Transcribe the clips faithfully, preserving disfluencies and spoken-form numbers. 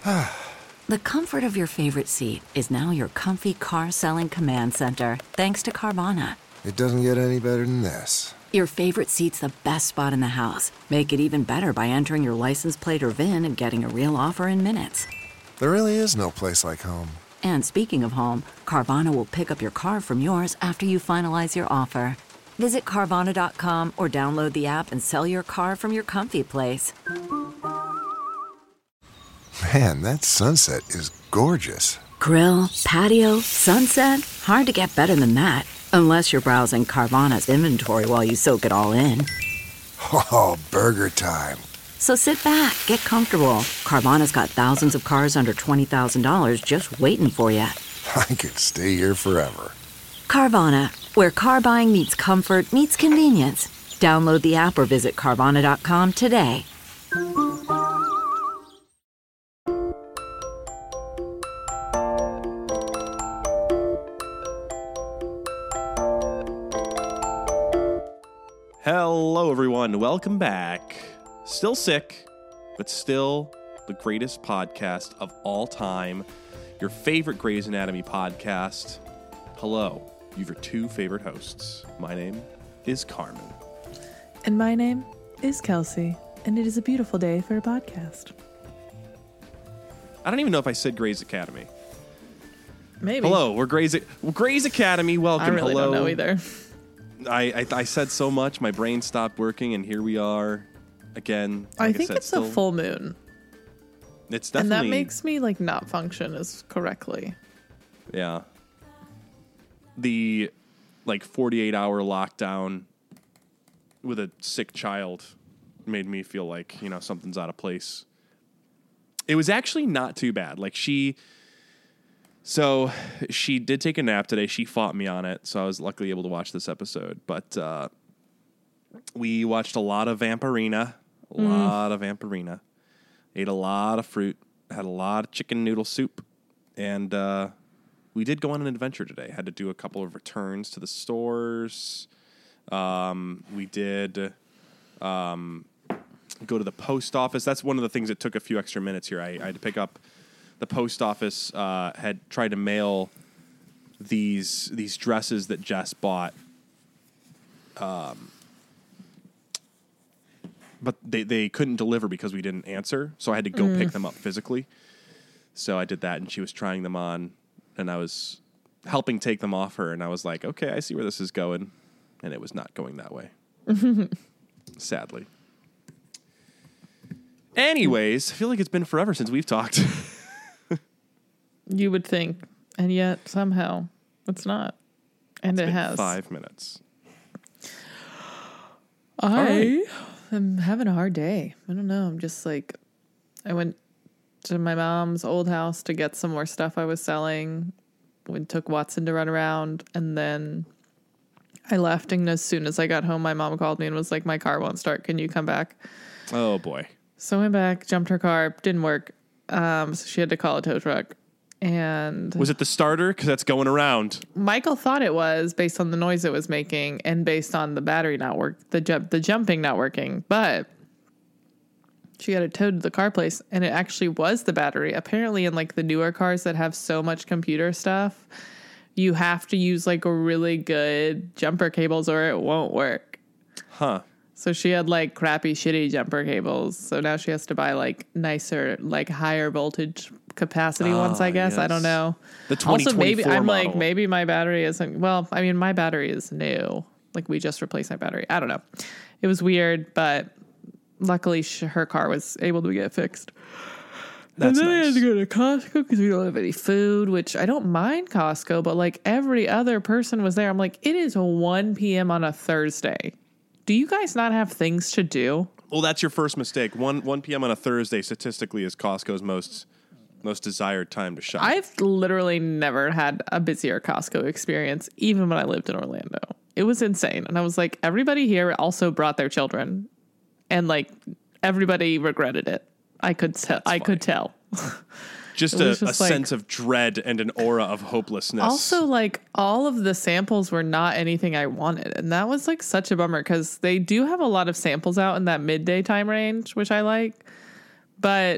The comfort of your favorite seat is now your comfy car selling command center, thanks to Carvana. It doesn't get any better than this. Your favorite seat's the best spot in the house. Make it even better by entering your license plate or V I N and getting a real offer in minutes. There really is no place like home. And speaking of home, Carvana will pick up your car from yours after you finalize your offer. Visit Carvana dot com or download the app and sell your car from your comfy place. Man, that sunset is gorgeous. Grill, patio, sunset. Hard to get better than that. Unless you're browsing Carvana's inventory while you soak it all in. Oh, burger time. So sit back, get comfortable. Carvana's got thousands of cars under twenty thousand dollars just waiting for you. I could stay here forever. Carvana, where car buying meets comfort meets convenience. Download the app or visit Carvana dot com today. Hello, everyone. Welcome back. Still sick, but still the greatest podcast of all time. Your favorite Grey's Anatomy podcast. Hello, you've your two favorite hosts. My name is Carmen. And my name is Kelsey. And it is a beautiful day for a podcast. I don't even know if I said Grey's Academy. Maybe. Hello, we're Grey's, Grey's Academy. Welcome. I really Hello. don't know either. I, I I said so much, my brain stopped working, and here we are again. Like I I think said, it's still, a full moon. It's And definitely. that makes me like not function as correctly. Yeah. The like forty-eight hour lockdown with a sick child made me feel like, you know, something's out of place. It was actually not too bad. Like she, so she did take a nap today. She fought me on it. So I was luckily able to watch this episode, but, uh, we watched a lot of Vampirina, a mm. lot of Vampirina, ate a lot of fruit, had a lot of chicken noodle soup. And, uh, we did go on an adventure today. Had to do a couple of returns to the stores. Um, we did um, go to the post office. That's one of the things that took a few extra minutes here. I, I had to pick up the post office. Uh, had tried to mail these these dresses that Jess bought, um, but they they couldn't deliver because we didn't answer. So I had to go mm. pick them up physically. So I did that, and she was trying them on. And I was helping take them off her, and I was like, okay, I see where this is going. And it was not going that way. Sadly. Anyways, I feel like it's been forever since we've talked. You would think. And yet, somehow, it's not. And it's it been has. Five minutes. I right. am having a hard day. I don't know. I'm just like, I went to my mom's old house to get some more stuff I was selling. We took Watson to run around, and then I left, and as soon as I got home, my mom called me and was like, my car won't start. Can you come back? Oh, boy. So I went back, jumped her car, didn't work. Um, so she had to call a tow truck. And was it the starter? Because that's going around. Michael thought it was based on the noise it was making and based on the battery not work, the jump, the jumping not working. But she got it towed to the car place, and it actually was the battery. Apparently, in like the newer cars that have so much computer stuff, you have to use like a really good jumper cables or it won't work. Huh. So she had like crappy, shitty jumper cables. So now she has to buy like nicer, like higher voltage capacity ah, ones, I guess. Yes. I don't know. The twenty twenty-four Also, maybe I'm model. like, maybe my battery isn't, well, I mean, my battery is new. Like we just replaced my battery. I don't know. It was weird, but luckily, she, her car was able to get fixed. That's and then nice. I had to go to Costco because we don't have any food, which I don't mind Costco, but like every other person was there. I'm like, it is one p.m. on a Thursday. Do you guys not have things to do? Well, that's your first mistake. one one p.m. on a Thursday statistically is Costco's most most desired time to shop. I've literally never had a busier Costco experience, even when I lived in Orlando. It was insane. And I was like, everybody here also brought their children. And like everybody regretted it. I could tell. I could tell. Just a, just a like, sense of dread and an aura of hopelessness. Also, like all of the samples were not anything I wanted, and that was like such a bummer because they do have a lot of samples out in that midday time range, which I like. But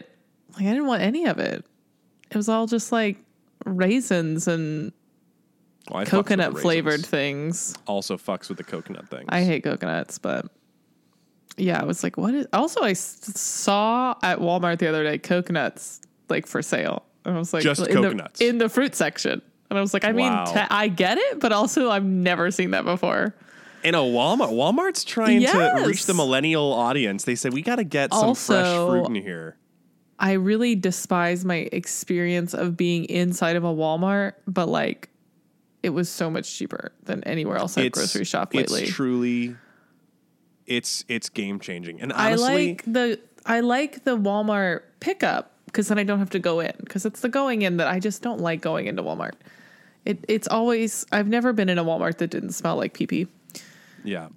Like I didn't want any of it. It was all just like raisins and Well, I fucks with coconut the flavored raisins. things. Also fucks with the coconut things. I hate coconuts, but yeah, I was like, what is. Also, I s- saw at Walmart the other day coconuts like for sale. And I was like, Just in coconuts. the, in the fruit section. And I was like, I mean, Wow. te- I get it, but also I've never seen that before. In a Walmart, Walmart's trying Yes. to reach the millennial audience. They said we got to get some Also, fresh fruit in here. I really despise my experience of being inside of a Walmart, but like it was so much cheaper than anywhere else I've grocery shopped lately. It's truly, it's it's game changing. And I honestly, like the I like the Walmart pickup because then I don't have to go in because it's the going in that I just don't like going into Walmart. It it's always I've never been in a Walmart that didn't smell like pee pee. yeah.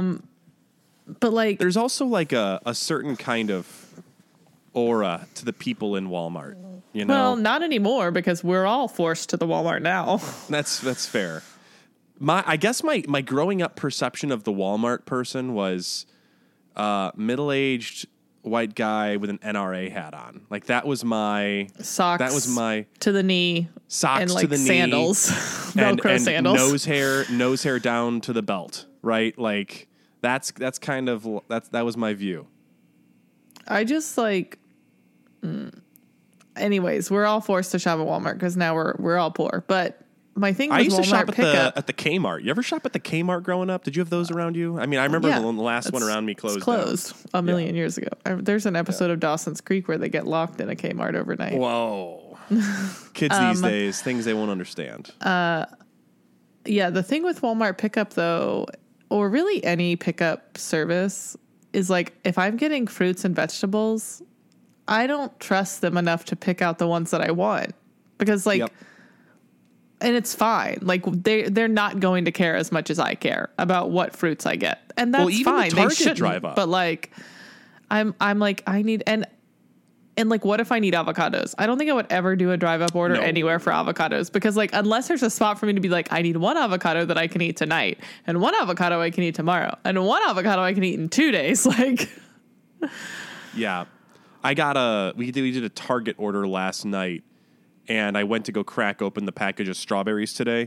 But like There's also like a, a certain kind of aura to the people in Walmart. You know, well, not anymore because we're all forced to the Walmart now. That's that's fair. My I guess my my growing up perception of the Walmart person was uh, middle aged white guy with an N R A hat on. Like that was my Socks that was my to the knee socks and to like the knee, sandals, and, Velcro and sandals. nose hair nose hair down to the belt. Right, like that's that's kind of that's that was my view. I just like. Mm. Anyways, we're all forced to shop at Walmart because now we're we're all poor. But my thing with I used Walmart to shop at pickup, the at the Kmart. You ever shop at the Kmart growing up? Did you have those around you? I mean, I remember yeah, the last one it's- around me closed. It's closed down. a million years ago. I, there's an episode of Dawson's Creek where they get locked in a Kmart overnight. Whoa. Kids Um, these days, things they won't understand. Yeah, the thing with Walmart pickup though, or really any pickup service, is like if I'm getting fruits and vegetables, I don't trust them enough to pick out the ones that I want because like. Yep. And it's fine. Like they they're not going to care as much as I care about what fruits I get, and that's Well, even the fine. Target they shouldn't. drive up. But like, I'm I'm like I need and and like what if I need avocados? I don't think I would ever do a drive up order No. anywhere for avocados because like unless there's a spot for me to be like I need one avocado that I can eat tonight and one avocado I can eat tomorrow and one avocado I can eat in two days. Like, Yeah. I got a we did we did a Target order last night, and I went to go crack open the package of strawberries today.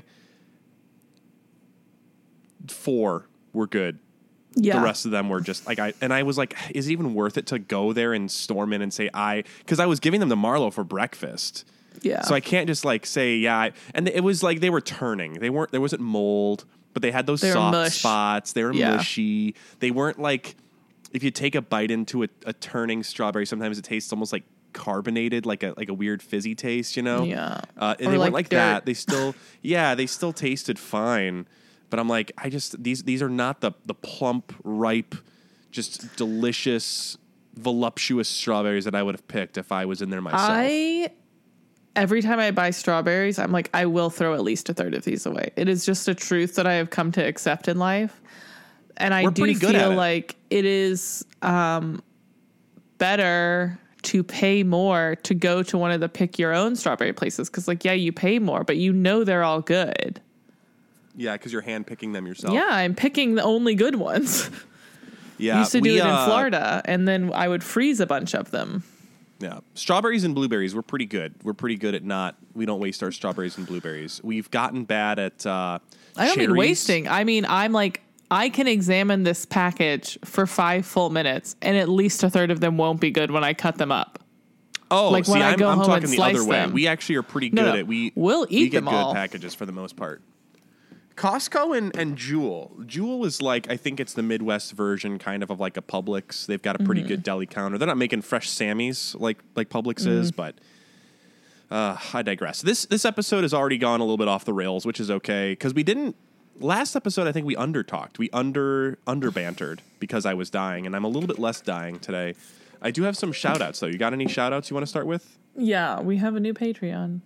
Four were good. yeah, The rest of them were just like I and I was like, is it even worth it to go there and storm in and say I because I was giving them to Marlo for breakfast. yeah. So I can't just like say yeah. I, and it was like they were turning. They weren't. There wasn't mold, but they had those They were soft mush. spots. They were Yeah. mushy. They weren't like if you take a bite into a, a turning strawberry. Sometimes it tastes almost like carbonated, like a like a weird fizzy taste. You know. Yeah. Uh, and Or they like weren't like dirt. that. They still yeah. They still tasted fine. But I'm like I just these these are not the the plump, ripe, just delicious, voluptuous strawberries that I would have picked if I was in there myself. I every time I buy strawberries, I'm like, I will throw at least a third of these away. It is just a truth that I have come to accept in life. And I We're do pretty good at feel it. like it is um, better to pay more to go to one of the pick your own strawberry places. Cause like, yeah, you pay more, but you know they're all good. Yeah, because you're hand picking them yourself. Yeah, I'm picking the only good ones. yeah. Used to do we, it in uh, Florida, and then I would freeze a bunch of them. Yeah, strawberries and blueberries. We're pretty good. We're pretty good at not. We don't waste our strawberries and blueberries. We've gotten bad at. Uh, I don't mean cherries. wasting. I mean, I'm like, I can examine this package for five full minutes, and at least a third of them won't be good when I cut them up. Oh, like see, when I I'm, go I'm home talking and the other slice way. them. We actually are pretty No, good no. at we. We'll we eat get them good all. packages for the most part. Costco and, and Jewel. Jewel is like, I think it's the Midwest version kind of of like a Publix. They've got a pretty Mm-hmm. good deli counter. They're not making fresh Sammys like like Publix Mm. is, but uh, I digress. This this episode has already gone a little bit off the rails, which is okay because we didn't. Last episode, I think we under talked. We under under bantered because I was dying, and I'm a little bit less dying today. I do have some shout outs though. You got any shout outs you want to start with? Yeah, we have a new Patreon.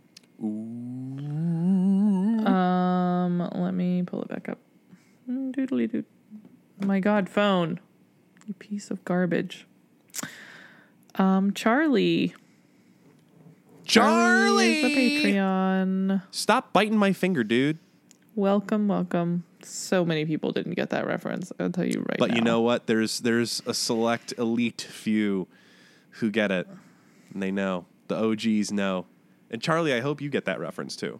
Um, let me pull it back up. Mm, Doodly doot. My God, phone. You piece of garbage. Um, Charlie. Charlie, is the Patreon. Stop biting my finger, dude. Welcome, welcome. So many people didn't get that reference. I'll tell you right now. But you know what? There's there's a select elite few who get it. and they know. The O Gs know. And Charlie, I hope you get that reference too.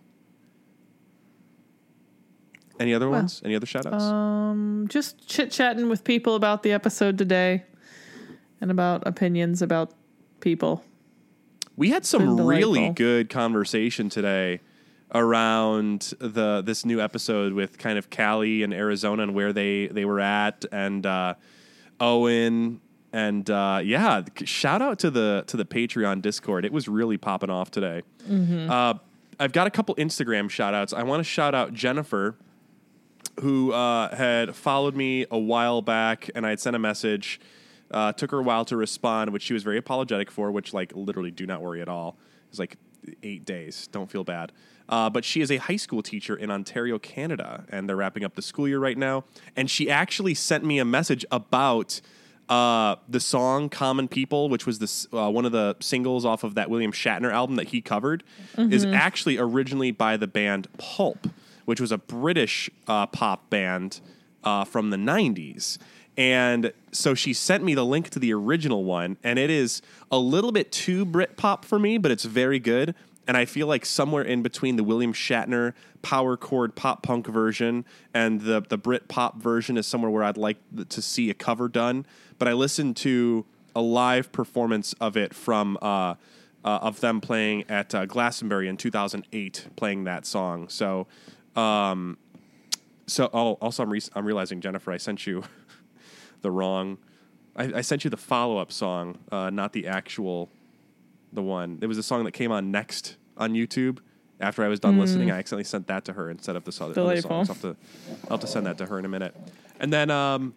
Any other Well, ones? Any other shout outs? Um, just chit chatting with people about the episode today and about opinions about people. We had some Been really delightful. good conversation today around the this new episode with kind of Cali and Arizona and where they, they were at, and uh, Owen, and uh, yeah, shout out to the to the Patreon Discord. It was really popping off today. Mm-hmm. Uh, I've got a couple Instagram shout outs. I want to shout out Jennifer, who uh, had followed me a while back, and I had sent a message. Uh, took her a while to respond, which she was very apologetic for, which, like, literally do not worry at all. It was like eight days. Don't feel bad. Uh, but she is a high school teacher in Ontario, Canada, and they're wrapping up the school year right now. And she actually sent me a message about uh, the song Common People, which was this, uh, one of the singles off of that William Shatner album that he covered, mm-hmm. is actually originally by the band Pulp, which was a British uh, pop band uh, from the nineties. And so she sent me the link to the original one, and it is a little bit too Britpop for me, but it's very good. And I feel like somewhere in between the William Shatner power chord pop punk version and the the Britpop version is somewhere where I'd like to see a cover done. But I listened to a live performance of it from uh, uh, of them playing at uh, Glastonbury in two thousand eight, playing that song. So, um, so oh, also I'm re- I'm realizing, Jennifer, I sent you the wrong. I, I sent you the follow-up song, uh, not the actual, the one. It was a song that came on next on YouTube after I was done mm. listening. I accidentally sent that to her instead of this other, other song. So I'll have, to, I'll have to send that to her in a minute. And then um,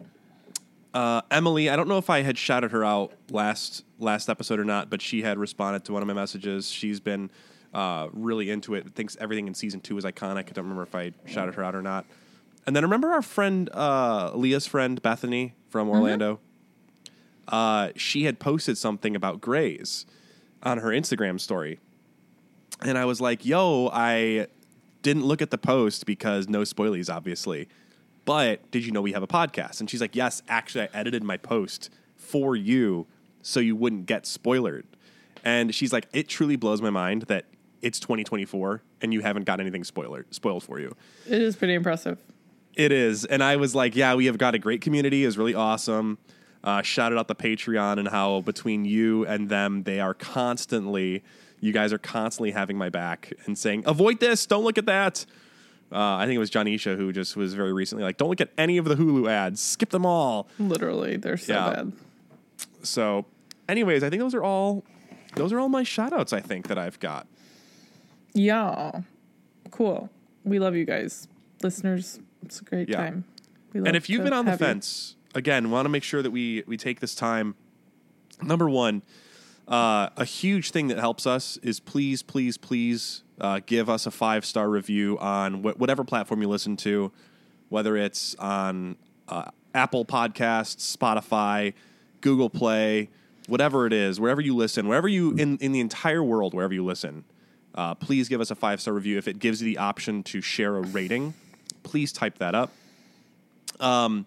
uh, Emily, I don't know if I had shouted her out last last episode or not, but she had responded to one of my messages. She's been uh, really into it. Thinks everything in season two is iconic. I don't remember if I shouted her out or not. And then remember our friend, uh, Leah's friend, Bethany from Orlando? Mm-hmm. Uh, she had posted something about Grey's on her Instagram story. And I was like, yo, I didn't look at the post because no spoilies, obviously. But did you know we have a podcast? And she's like, yes, actually, I edited my post for you so you wouldn't get spoilered. And she's like, it truly blows my mind that it's twenty twenty-four and you haven't got anything spoiler, spoiled for you. It is pretty impressive. It is. And I was like, yeah, we have got a great community. It's really awesome. Uh, shouted out the Patreon and how between you and them, they are constantly, you guys are constantly having my back and saying, avoid this. Don't look at that. Uh, I think it was Janisha who just was very recently like, don't look at any of the Hulu ads. Skip them all. Literally. They're so yeah. bad. So anyways, I think those are all, those are all my shout outs, I think, that I've got. Yeah. Cool. We love you guys. Listeners. It's a great yeah. time. We love and if you've been on the you. fence, again, want to make sure that we, we take this time. Number one, uh, a huge thing that helps us is please, please, please uh, give us a five-star review on wh- whatever platform you listen to, whether it's on uh, Apple Podcasts, Spotify, Google Play, whatever it is, wherever you listen, wherever you, in, in the entire world, wherever you listen, uh, please give us a five-star review. If it gives you the option to share a rating, please type that up. Um,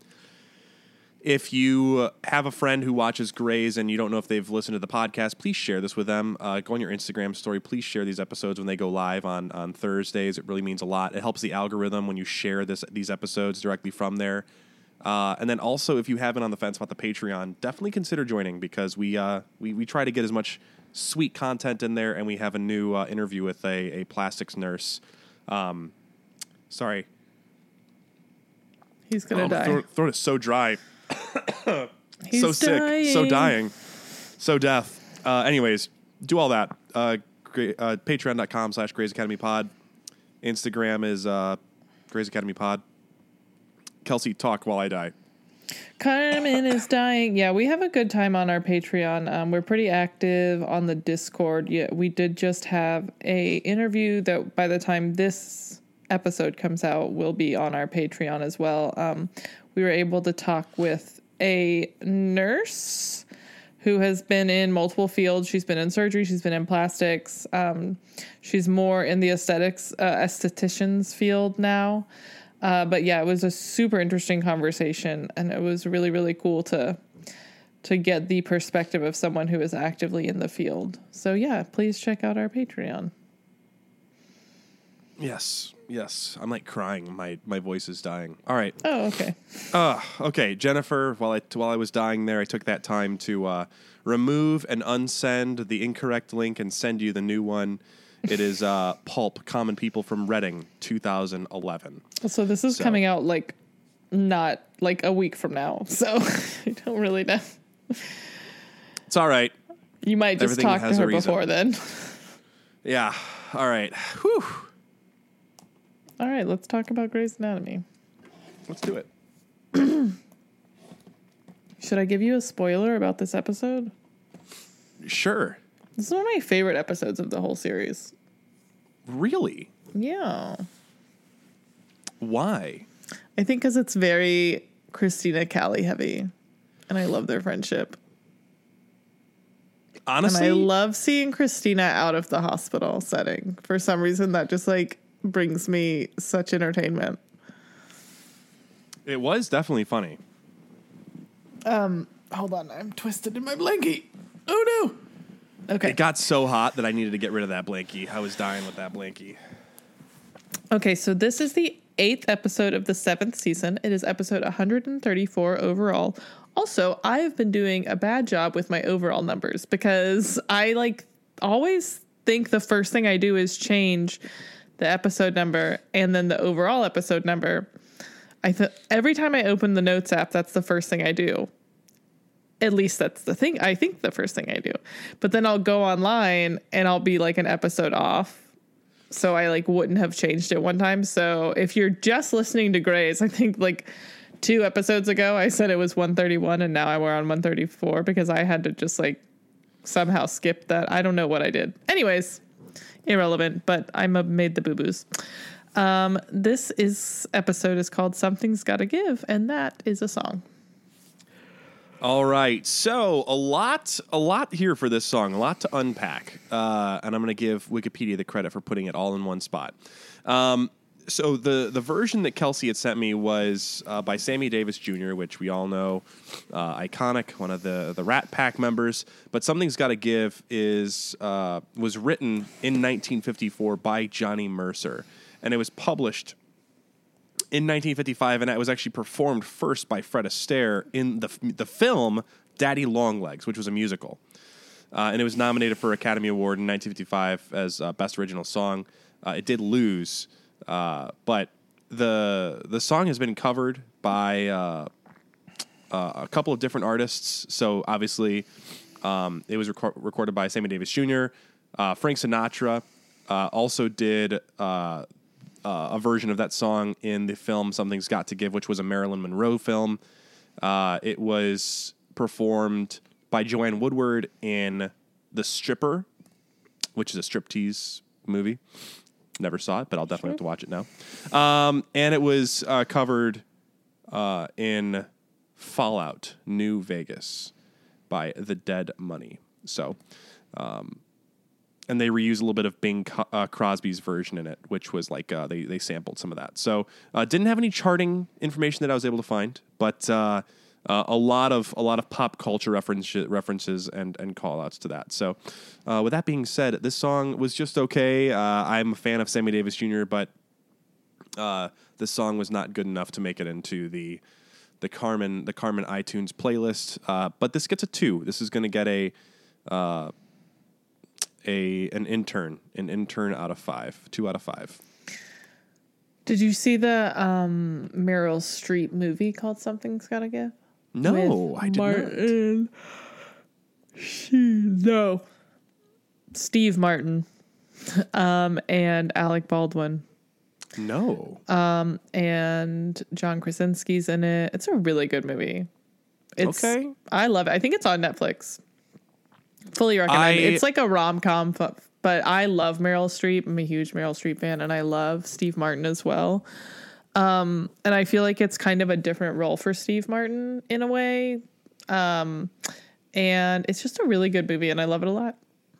if you have a friend who watches Grey's and you don't know if they've listened to the podcast, please share this with them. Uh, go on your Instagram story. Please share these episodes when they go live on, on Thursdays. It really means a lot. It helps the algorithm when you share this these episodes directly from there. Uh, and then also, if you haven't on the fence about the Patreon, definitely consider joining because we uh, we, we try to get as much sweet content in there, and we have a new uh, interview with a, a plastics nurse. Um, sorry. He's going to oh, die. Throat, throat is so dry. He's so sick. dying. So dying. So death. Uh, anyways, do all that. Uh, uh, Patreon.com slash Grey's Academy Pod. Instagram is uh, Grey's Academy Pod. Kelsey, talk while I die. Carmen is dying. Yeah, we have a good time on our Patreon. Um, we're pretty active on the Discord. Yeah, we did just have a interview that by the time this episode comes out will be on our Patreon as well. Um, we were able to talk with a nurse who has been in multiple fields. She's been in surgery. She's been in plastics. Um, she's more in the aesthetics, uh, esthetician's field now. Uh, but yeah, it was a super interesting conversation, and it was really, really cool to to get the perspective of someone who is actively in the field. So yeah, please check out our Patreon. Yes, yes. I'm like crying. My my voice is dying. All right. Oh, okay. Uh, okay, Jennifer, while I while I was dying there, I took that time to uh, remove and unsend the incorrect link and send you the new one. It is uh, Pulp, Common People from Reading, two thousand eleven. So this is So- coming out like not like a week from now. So I don't really know. It's all right. You might just Everything talk to has a her reason. before then. Yeah. All right. Whew. All right, let's talk about Grey's Anatomy. Let's do it. Should I give you a spoiler about this episode? Sure. This is one of my favorite episodes of the whole series. Really? Yeah. Why? I think because it's very Christina Callie heavy. And I love their friendship. Honestly, And I love seeing Christina out of the hospital setting. For some reason, that just like brings me such entertainment. it was definitely funny. Um, hold on, I'm twisted in my blankie. Oh no. Okay. It got so hot that I needed to get rid of that blankie. I was dying with that blankie. Okay, so this is the eighth episode of the seventh season. It is episode one hundred thirty-four overall. Also, I have been doing a bad job with my overall numbers because I like always think the first thing I do is change the episode number and then the overall episode number. I th- every time I open the notes app, that's the first thing I do. At least that's the thing. I think the first thing I do. But then I'll go online and I'll be like an episode off. So I like wouldn't have changed it one time. So if you're just listening to Grey's, I think like two episodes ago, I said it was one thirty-one and now we're on one thirty-four because I had to just like somehow skip that. I don't know what I did. Anyways, irrelevant, but I made the boo-boos. Um, this is episode is called Something's Gotta Give, and that is a song. All right, so a lot, a lot here for this song, a lot to unpack, uh, and I'm going to give Wikipedia the credit for putting it all in one spot. Um, so the the version that Kelsey had sent me was uh, by Sammy Davis Junior, which we all know, uh, iconic, one of the the Rat Pack members. But Something's Gotta Give is uh, was written in nineteen fifty-four by Johnny Mercer, and it was published in nineteen fifty-five, and it was actually performed first by Fred Astaire in the the film Daddy Longlegs, which was a musical. Uh, and it was nominated for Academy Award in nineteen fifty-five as uh, Best Original Song. Uh, it did lose, uh, but the the song has been covered by uh, uh, a couple of different artists. So obviously, um, it was rec- recorded by Sammy Davis Junior Uh, Frank Sinatra uh, also did Uh, Uh, a version of that song in the film Something's Got to Give, which was a Marilyn Monroe film. Uh, it was performed by Joanne Woodward in The Stripper, which is a striptease movie. Never saw it, but I'll definitely have to watch it now. Um, and it was uh, covered uh, in Fallout, New Vegas by The Dead Money. So, um, and they reused a little bit of Bing Co- uh, Crosby's version in it, which was like uh, they they sampled some of that. So uh, didn't have any charting information that I was able to find, but uh, uh, a lot of a lot of pop culture reference, references and and call outs to that. So uh, with that being said, this song was just okay. Uh, I'm a fan of Sammy Davis Junior, but uh, this song was not good enough to make it into the the Carmen the Carmen iTunes playlist. Uh, but this gets a two. This is going to get a uh, a an intern, an intern out of five, two out of five. Did you see the um, Meryl Streep movie called Something's Gotta Give? No, With I did Martin. not. She, no. Steve Martin um, and Alec Baldwin. No. Um, and John Krasinski's in it. It's a really good movie. It's, Okay. I love it. I think it's on Netflix. Fully recommend. I- It's like a rom-com, but I love Meryl Streep. I'm a huge Meryl Streep fan, and I love Steve Martin as well. Um, and I feel like it's kind of a different role for Steve Martin in a way. Um, and it's just a really good movie, and I love it a lot.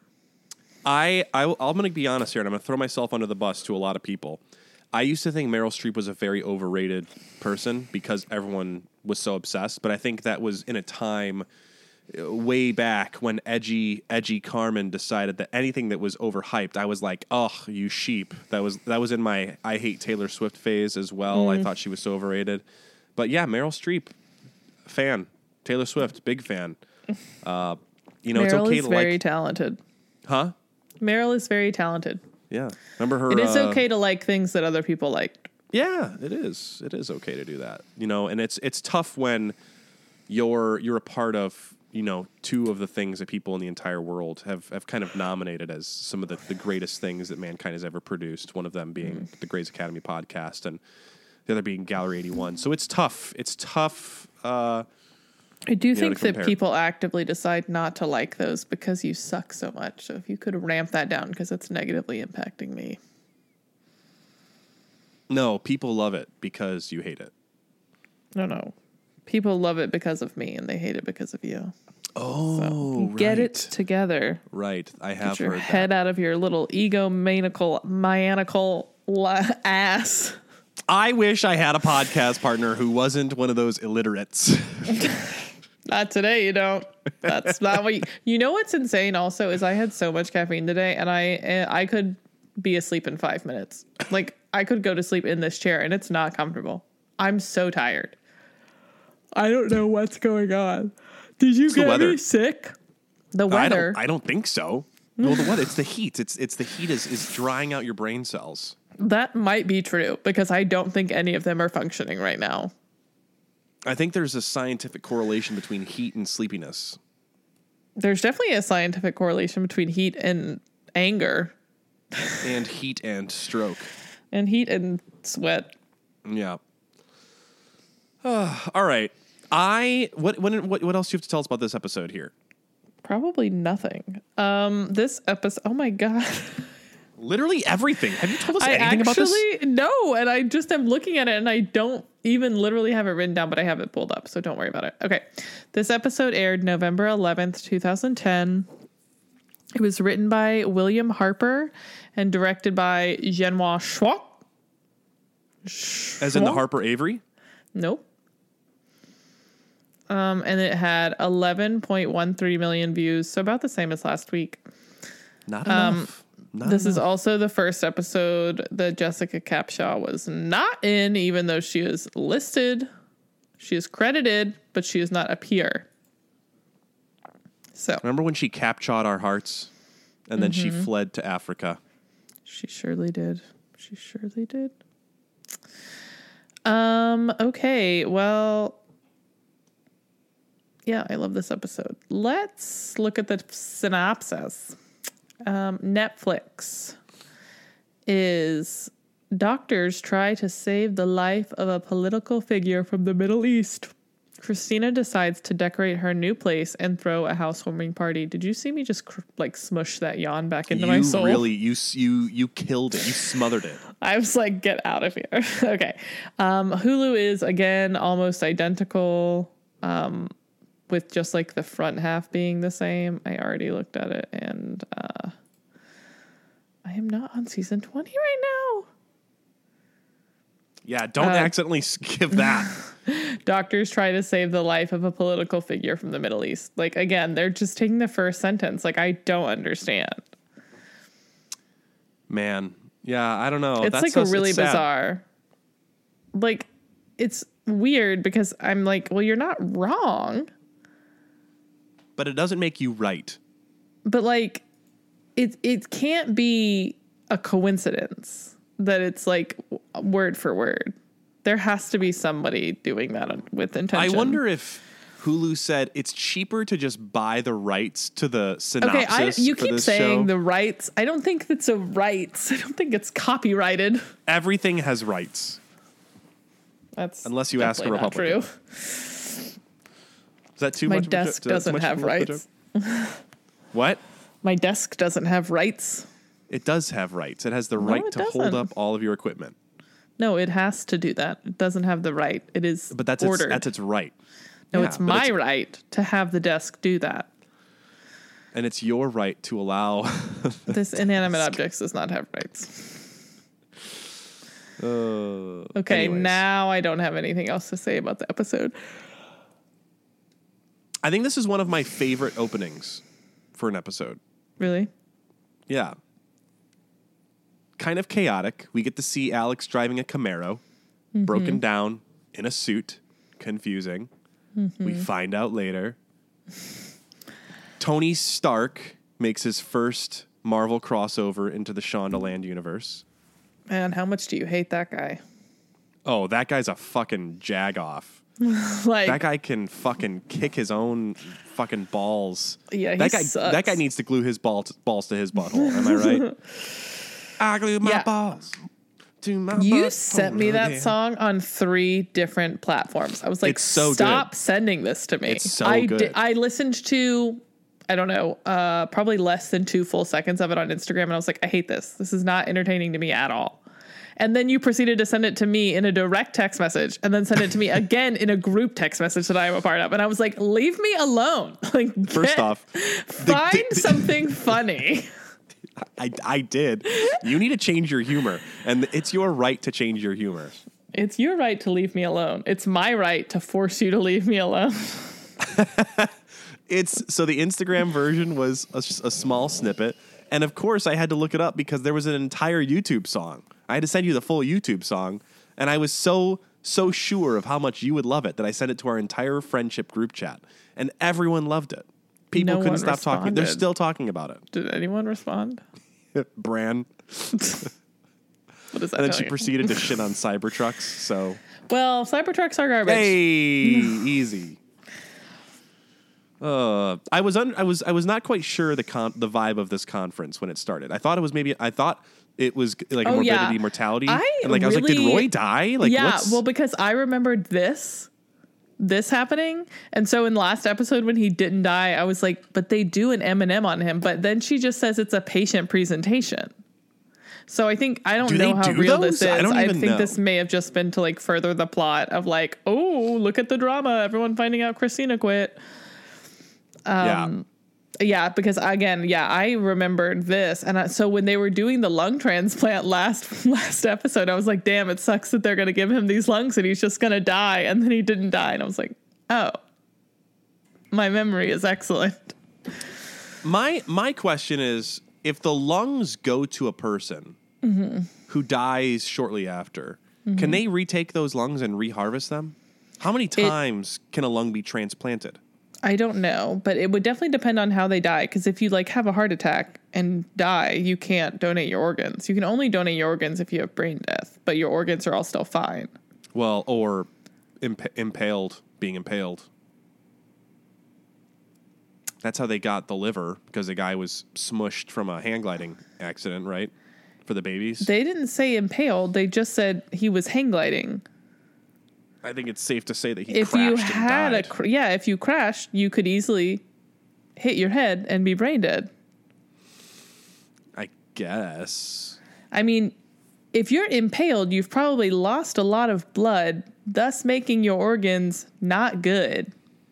I, I I'm going to be honest here, and I'm going to throw myself under the bus to a lot of people. I used to think Meryl Streep was a very overrated person because everyone was so obsessed, but I think that was in a time way back when edgy edgy Carmen decided that anything that was overhyped, I was like, oh, you sheep. That was that was in my I hate Taylor Swift phase as well. Mm. I thought she was so overrated. But yeah, Meryl Streep, fan. Taylor Swift, big fan. Uh, you know, Meryl it's okay is to very like, talented. Huh? Meryl is very talented. Yeah, remember her. It is uh, okay to like things that other people liked. Yeah, it is. It is okay to do that. You know, and it's it's tough when you're you're a part of, you know, two of the things that people in the entire world have, have kind of nominated as some of the, the greatest things that mankind has ever produced. One of them being mm. the Grey's Academy podcast, and the other being Gallery eighty-one. So it's tough. It's tough. Uh, I do think know, that people actively decide not to like those because you suck so much. So if you could ramp that down, because it's negatively impacting me. No, people love it because you hate it. No, no. People love it because of me, and they hate it because of you. Oh, so get right. it together. Right, I have Get your heard head that. out of your little egomaniacal, maniacal la- ass. I wish I had a podcast partner who wasn't one of those illiterates. Not today, you don't. That's not what you, you know. What's insane also is I had so much caffeine today, and I I could be asleep in five minutes. Like I could go to sleep in this chair, and it's not comfortable. I'm so tired. I don't know what's going on. Did you It's the get weather. me sick? The I weather. don't, I don't think so. Well, the weather. It's the heat. It's it's the heat is is drying out your brain cells. That might be true because I don't think any of them are functioning right now. I think there's a scientific correlation between heat and sleepiness. There's definitely a scientific correlation between heat and anger. And heat and stroke. And heat and sweat. Yeah. Uh, all right. I what what what what else do you have to tell us about this episode here? Probably nothing. Um, this episode. Oh my god. Literally everything. Have you told us I anything about this? actually no, and I just am looking at it, and I don't even literally have it written down, but I have it pulled up, so don't worry about it. Okay, this episode aired November eleventh, twenty ten. It was written by William Harper and directed by Genoa Schwab. As in the Harper Avery? Nope. Um, and it had eleven point one three million views, so about the same as last week. Not enough. Not This enough. is also the first episode that Jessica Capshaw was not in, even though she is listed. She is credited, but she is not a peer. So Remember when she captured our hearts and then mm-hmm. she fled to Africa? She surely did. She surely did. Um, okay, well, yeah, I love this episode. Let's look at the synopsis. Um, Netflix is doctors try to save the life of a political figure from the Middle East. Christina decides to decorate her new place and throw a housewarming party. Did you see me just cr- like smush that yawn back into you my soul? Really, you you you killed it. You smothered it. I was like, get out of here. Okay. Um, Hulu is again almost identical. Um, with just like the front half being the same. I already looked at it, and uh, I am not on season twenty right now. Yeah, don't uh, accidentally skip that. Doctors try to save the life of a political figure from the Middle East. Like, again, they're just taking the first sentence. Like, I don't understand. Man. Yeah, I don't know. It's That's like so, a really it's sad. bizarre. Like, it's weird because I'm like, well, you're not wrong. But it doesn't make you right. But like, it it can't be a coincidence that it's like word for word. There has to be somebody doing that with intention. I wonder if Hulu said it's cheaper to just buy the rights to the synopsis. Okay, I, you for keep this saying show. the rights. I don't think it's a rights. I don't think it's copyrighted. Everything has rights. That's unless you ask a Republican. Not true. Is that too My much? desk of a, doesn't have rights. What? My desk doesn't have rights. It does have rights. It has the No, right it to hold doesn't. up all of your equipment. No, it has to do that. It doesn't have the right. It is But that's its, ordered. that's its right. no, Yeah, it's but my it's- right to have the desk do that. And it's your right to allow. This inanimate objects does not have rights. uh, Okay, anyways. now I don't have anything else to say about the episode. I think this is one of my favorite openings for an episode. Really? Yeah. Kind of chaotic. We get to see Alex driving a Camaro, mm-hmm. broken down, in a suit. Confusing. Mm-hmm. We find out later. Tony Stark makes his first Marvel crossover into the Shondaland universe. Man, how much do you hate that guy? Oh, that guy's a fucking jagoff. Like, that guy can fucking kick his own fucking balls. Yeah, he that guy. sucks. That guy needs to glue his ball to, balls to his butthole. Am I right? I glue my Yeah. balls to my. You sent me that again. song on three different platforms. I was like, It's so stop good. sending this to me. It's so I good. Di- I listened to, I don't know, uh, probably less than two full seconds of it on Instagram, and I was like, I hate this. This is not entertaining to me at all. And then you proceeded to send it to me in a direct text message, and then send it to me again in a group text message that I am a part of. And I was like, leave me alone. Like, First get- off, find the- the- something funny. I, I did. You need to change your humor, and it's your right to change your humor. It's your right to leave me alone. It's my right to force you to leave me alone. It's so the Instagram version was a, a small snippet, and of course I had to look it up because there was an entire YouTube song. I had to send you the full YouTube song, and I was so so sure of how much you would love it that I sent it to our entire friendship group chat, and everyone loved it. People No couldn't one stop talking. They're responded. still talking about it. Did anyone respond? Bran. What is that? And then she telling you? proceeded to shit on Cybertrucks. So Well, Cybertrucks are garbage. hey, easy. Uh, I was un- I was I was not quite sure the con- the vibe of this conference when it started. I thought it was maybe I thought it was like Oh, morbidity, yeah. mortality, I and like I was like, did really- Roy die? Like, yeah, what's- well, because I remembered this, this happening, and so in the last episode when he didn't die, I was like, but they do an M and M on him, but then she just says it's a patient presentation. So I think I don't Do know they how do real those? this is. I don't I even think know. this may have just been to like further the plot of like, oh, look at the drama, everyone finding out Christina quit. yeah. Yeah, because again, yeah, I remembered this, and I, so when they were doing the lung transplant last last episode, I was like, "Damn, it sucks that they're gonna give him these lungs and he's just gonna die." And then he didn't die, and I was like, "Oh, my memory is excellent." My my question is, if the lungs go to a person Mm-hmm. who dies shortly after, mm-hmm. can they retake those lungs and reharvest them? How many times can a lung be transplanted? I don't know, but it would definitely depend on how they die. Because if you like have a heart attack and die, you can't donate your organs. You can only donate your organs if you have brain death, but your organs are all still fine. Well, or imp- impaled, being impaled. That's how they got the liver, because the guy was smushed from a hang gliding accident, right? For the babies. They didn't say impaled. They just said he was hang gliding. I think it's safe to say that he If crashed you and had a died. cr- yeah, if you crashed, you could easily hit your head and be brain dead. I guess. I mean, if you're impaled, you've probably lost a lot of blood, thus making your organs not good.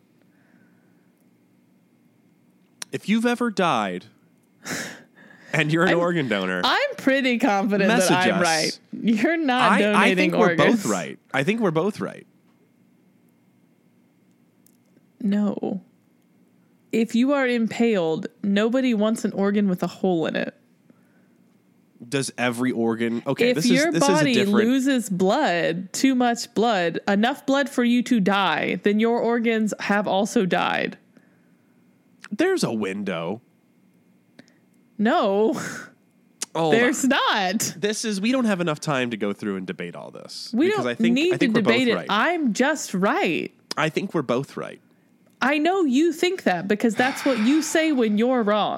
If you've ever died and you're an I'm- organ donor, I'm pretty confident that Message I'm us. right. You're not I, donating I think organs. we're both right. I think we're both right. No. If you are impaled, nobody wants an organ with a hole in it. Does every organ? Okay, if this your is this body is a different. loses blood, too much blood, enough blood for you to die, then your organs have also died. There's a window. No, Oh, there's not. this is. We don't have enough time to go through and debate all this. We because don't I think, need I think to we're debate both it. right. I'm just right. I think we're both right. I know you think that because that's what you say when you're wrong.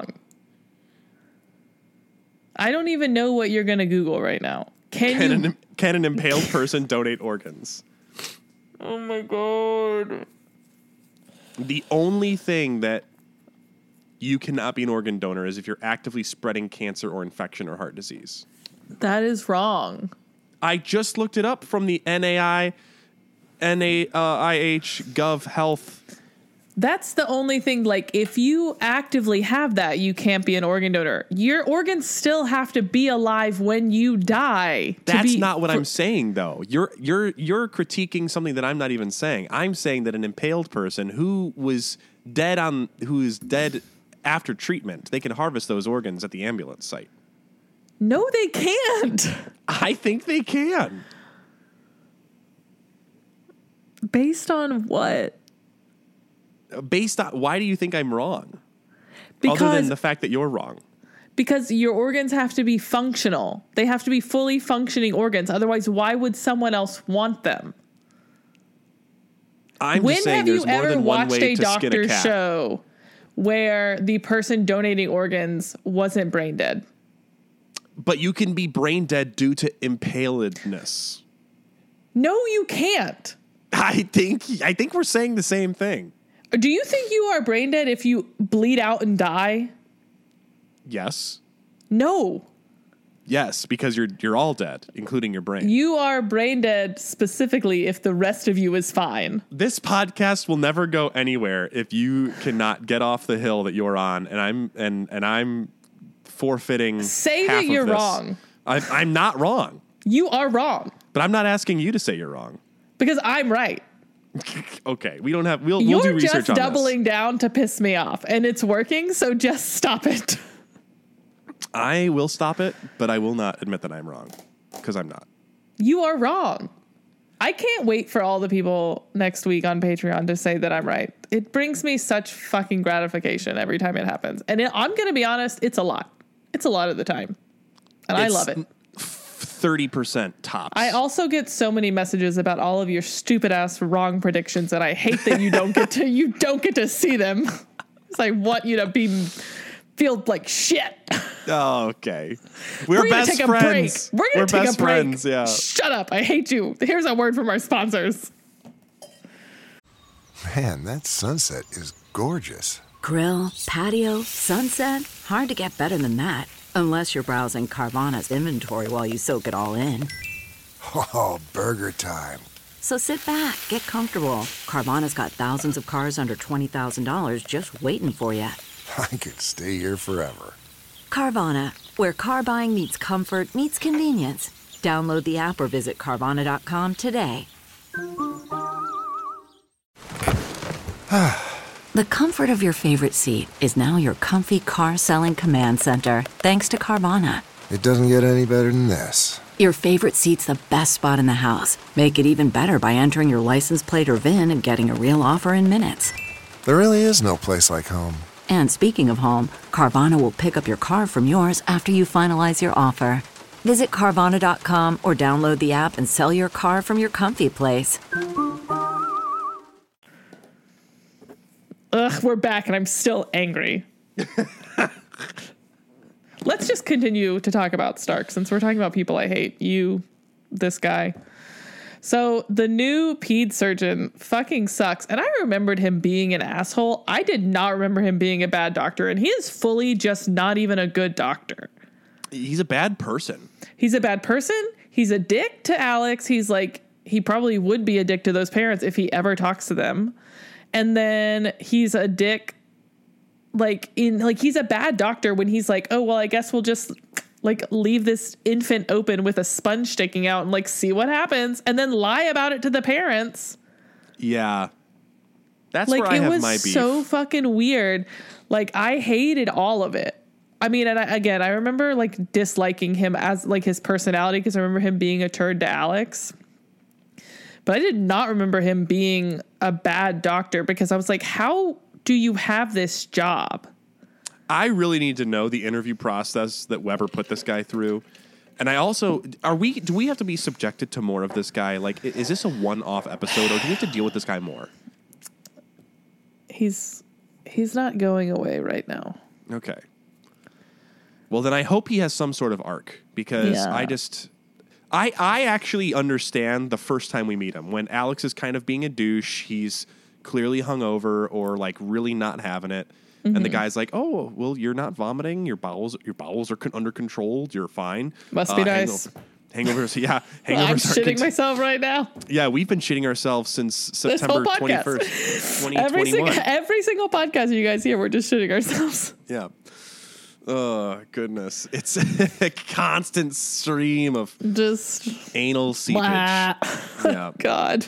I don't even know what you're going to Google right now. Can, Can you? an, can an impaled person donate organs? Oh my God. The only thing that you cannot be an organ donor is if you're actively spreading cancer or infection or heart disease. That is wrong. I just looked it up from the N A I, N A I H Gov Health That's the only thing. Like, if you actively have that, you can't be an organ donor. Your organs still have to be alive when you die. That's be, not what for, I'm saying, though. You're you're you're critiquing something that I'm not even saying. I'm saying that an impaled person who was dead on who is dead after treatment, they can harvest those organs at the ambulance site. No, they can't. I think they can. Based on what? Based on, why do you think I'm wrong? Because, Other than the fact that you're wrong. Because your organs have to be functional. They have to be fully functioning organs. Otherwise, why would someone else want them? I'm when just saying have you there's more ever than one watched way a to skin a doctor cat. show where the person donating organs wasn't brain dead? But you can be brain dead due to impaledness. No, you can't. I think I think we're saying the same thing. Do you think you are brain dead if you bleed out and die? Yes. No. Yes, because you're you're all dead, including your brain. You are brain dead specifically if the rest of you is fine. This podcast will never go anywhere if you cannot get off the hill that you're on, and I'm and and I'm forfeiting. Say half that of you're this. wrong. I'm, I'm not wrong, You are wrong but I'm not asking you to say you're wrong. because I'm right. Okay, we don't have. We'll You're we'll do research just on doubling this. down to piss me off, and it's working, so just stop it. I will stop it, but I will not admit that I'm wrong because I'm not. You are wrong. I can't wait for all the people next week on Patreon to say that I'm right. It brings me such fucking gratification every time it happens. And it, I'm going to be honest, it's a lot. It's a lot of the time. And It's I love it. thirty percent tops. I also get so many messages about all of your stupid ass wrong predictions that I hate that you don't get to you don't get to see them. Because I want you to be feel like shit. Oh, okay. We're, We're gonna best take a friends. break. We're gonna take best a break. friends, yeah. Shut up. I hate you. Here's a word from our sponsors. Man, that sunset is gorgeous. Grill, patio, sunset. Hard to get better than that. Unless you're browsing Carvana's inventory while you soak it all in. Oh, burger time. So sit back, get comfortable. Carvana's got thousands of cars under twenty thousand dollars just waiting for you. I could stay here forever. Carvana, where car buying meets comfort, meets convenience. Download the app or visit Carvana dot com today. The comfort of your favorite seat is now your comfy car selling command center, thanks to Carvana. It doesn't get any better than this. Your favorite seat's the best spot in the house. Make it even better by entering your license plate or V I N and getting a real offer in minutes. There really is no place like home. And speaking of home, Carvana will pick up your car from yours after you finalize your offer. Visit Carvana dot com or download the app and sell your car from your comfy place. Ugh, we're back and I'm still angry. Let's just continue to talk about Stark since we're talking about people I hate. You, this guy. So the new ped surgeon fucking sucks. And I remembered him being an asshole. I did not remember him being a bad doctor. And he is fully just not even a good doctor. He's a bad person. He's a bad person. He's a dick to Alex. He's like, he probably would be a dick to those parents if he ever talks to them. And then he's a dick, like in like he's a bad doctor when he's like, oh, well, I guess we'll just like leave this infant open with a sponge sticking out and like see what happens and then lie about it to the parents. Yeah. That's Like where I it have was my beef. so fucking weird. Like I hated all of it. I mean, and I, again, I remember like disliking him as like his personality because I remember him being a turd to Alex. But I did not remember him being a bad doctor because I was like, how do you have this job? I really need to know the interview process that Weber put this guy through. And I also, are we, do we have to be subjected to more of this guy? Like, i- is this a one-off episode or do we have to deal with this guy more? He's he's not going away right now. Okay. Well, then I hope he has some sort of arc because Yeah. I just, I I actually understand the first time we meet him when Alex is kind of being a douche. He's clearly hungover or like really not having it. Mm-hmm. And the guy's like, "Oh, well, you're not vomiting. Your bowels, your bowels are con- under control. You're fine. Must be Uh, nice." hangover- Hangovers, yeah. Hangovers I'm are shitting cont- myself right now. Yeah, we've been shitting ourselves since September twenty-first, twenty Every, twenty-one. sing- every single podcast you guys hear, we're just shitting ourselves. Yeah. Oh, goodness. It's a constant stream of Just anal seepage. blah. Yeah. God.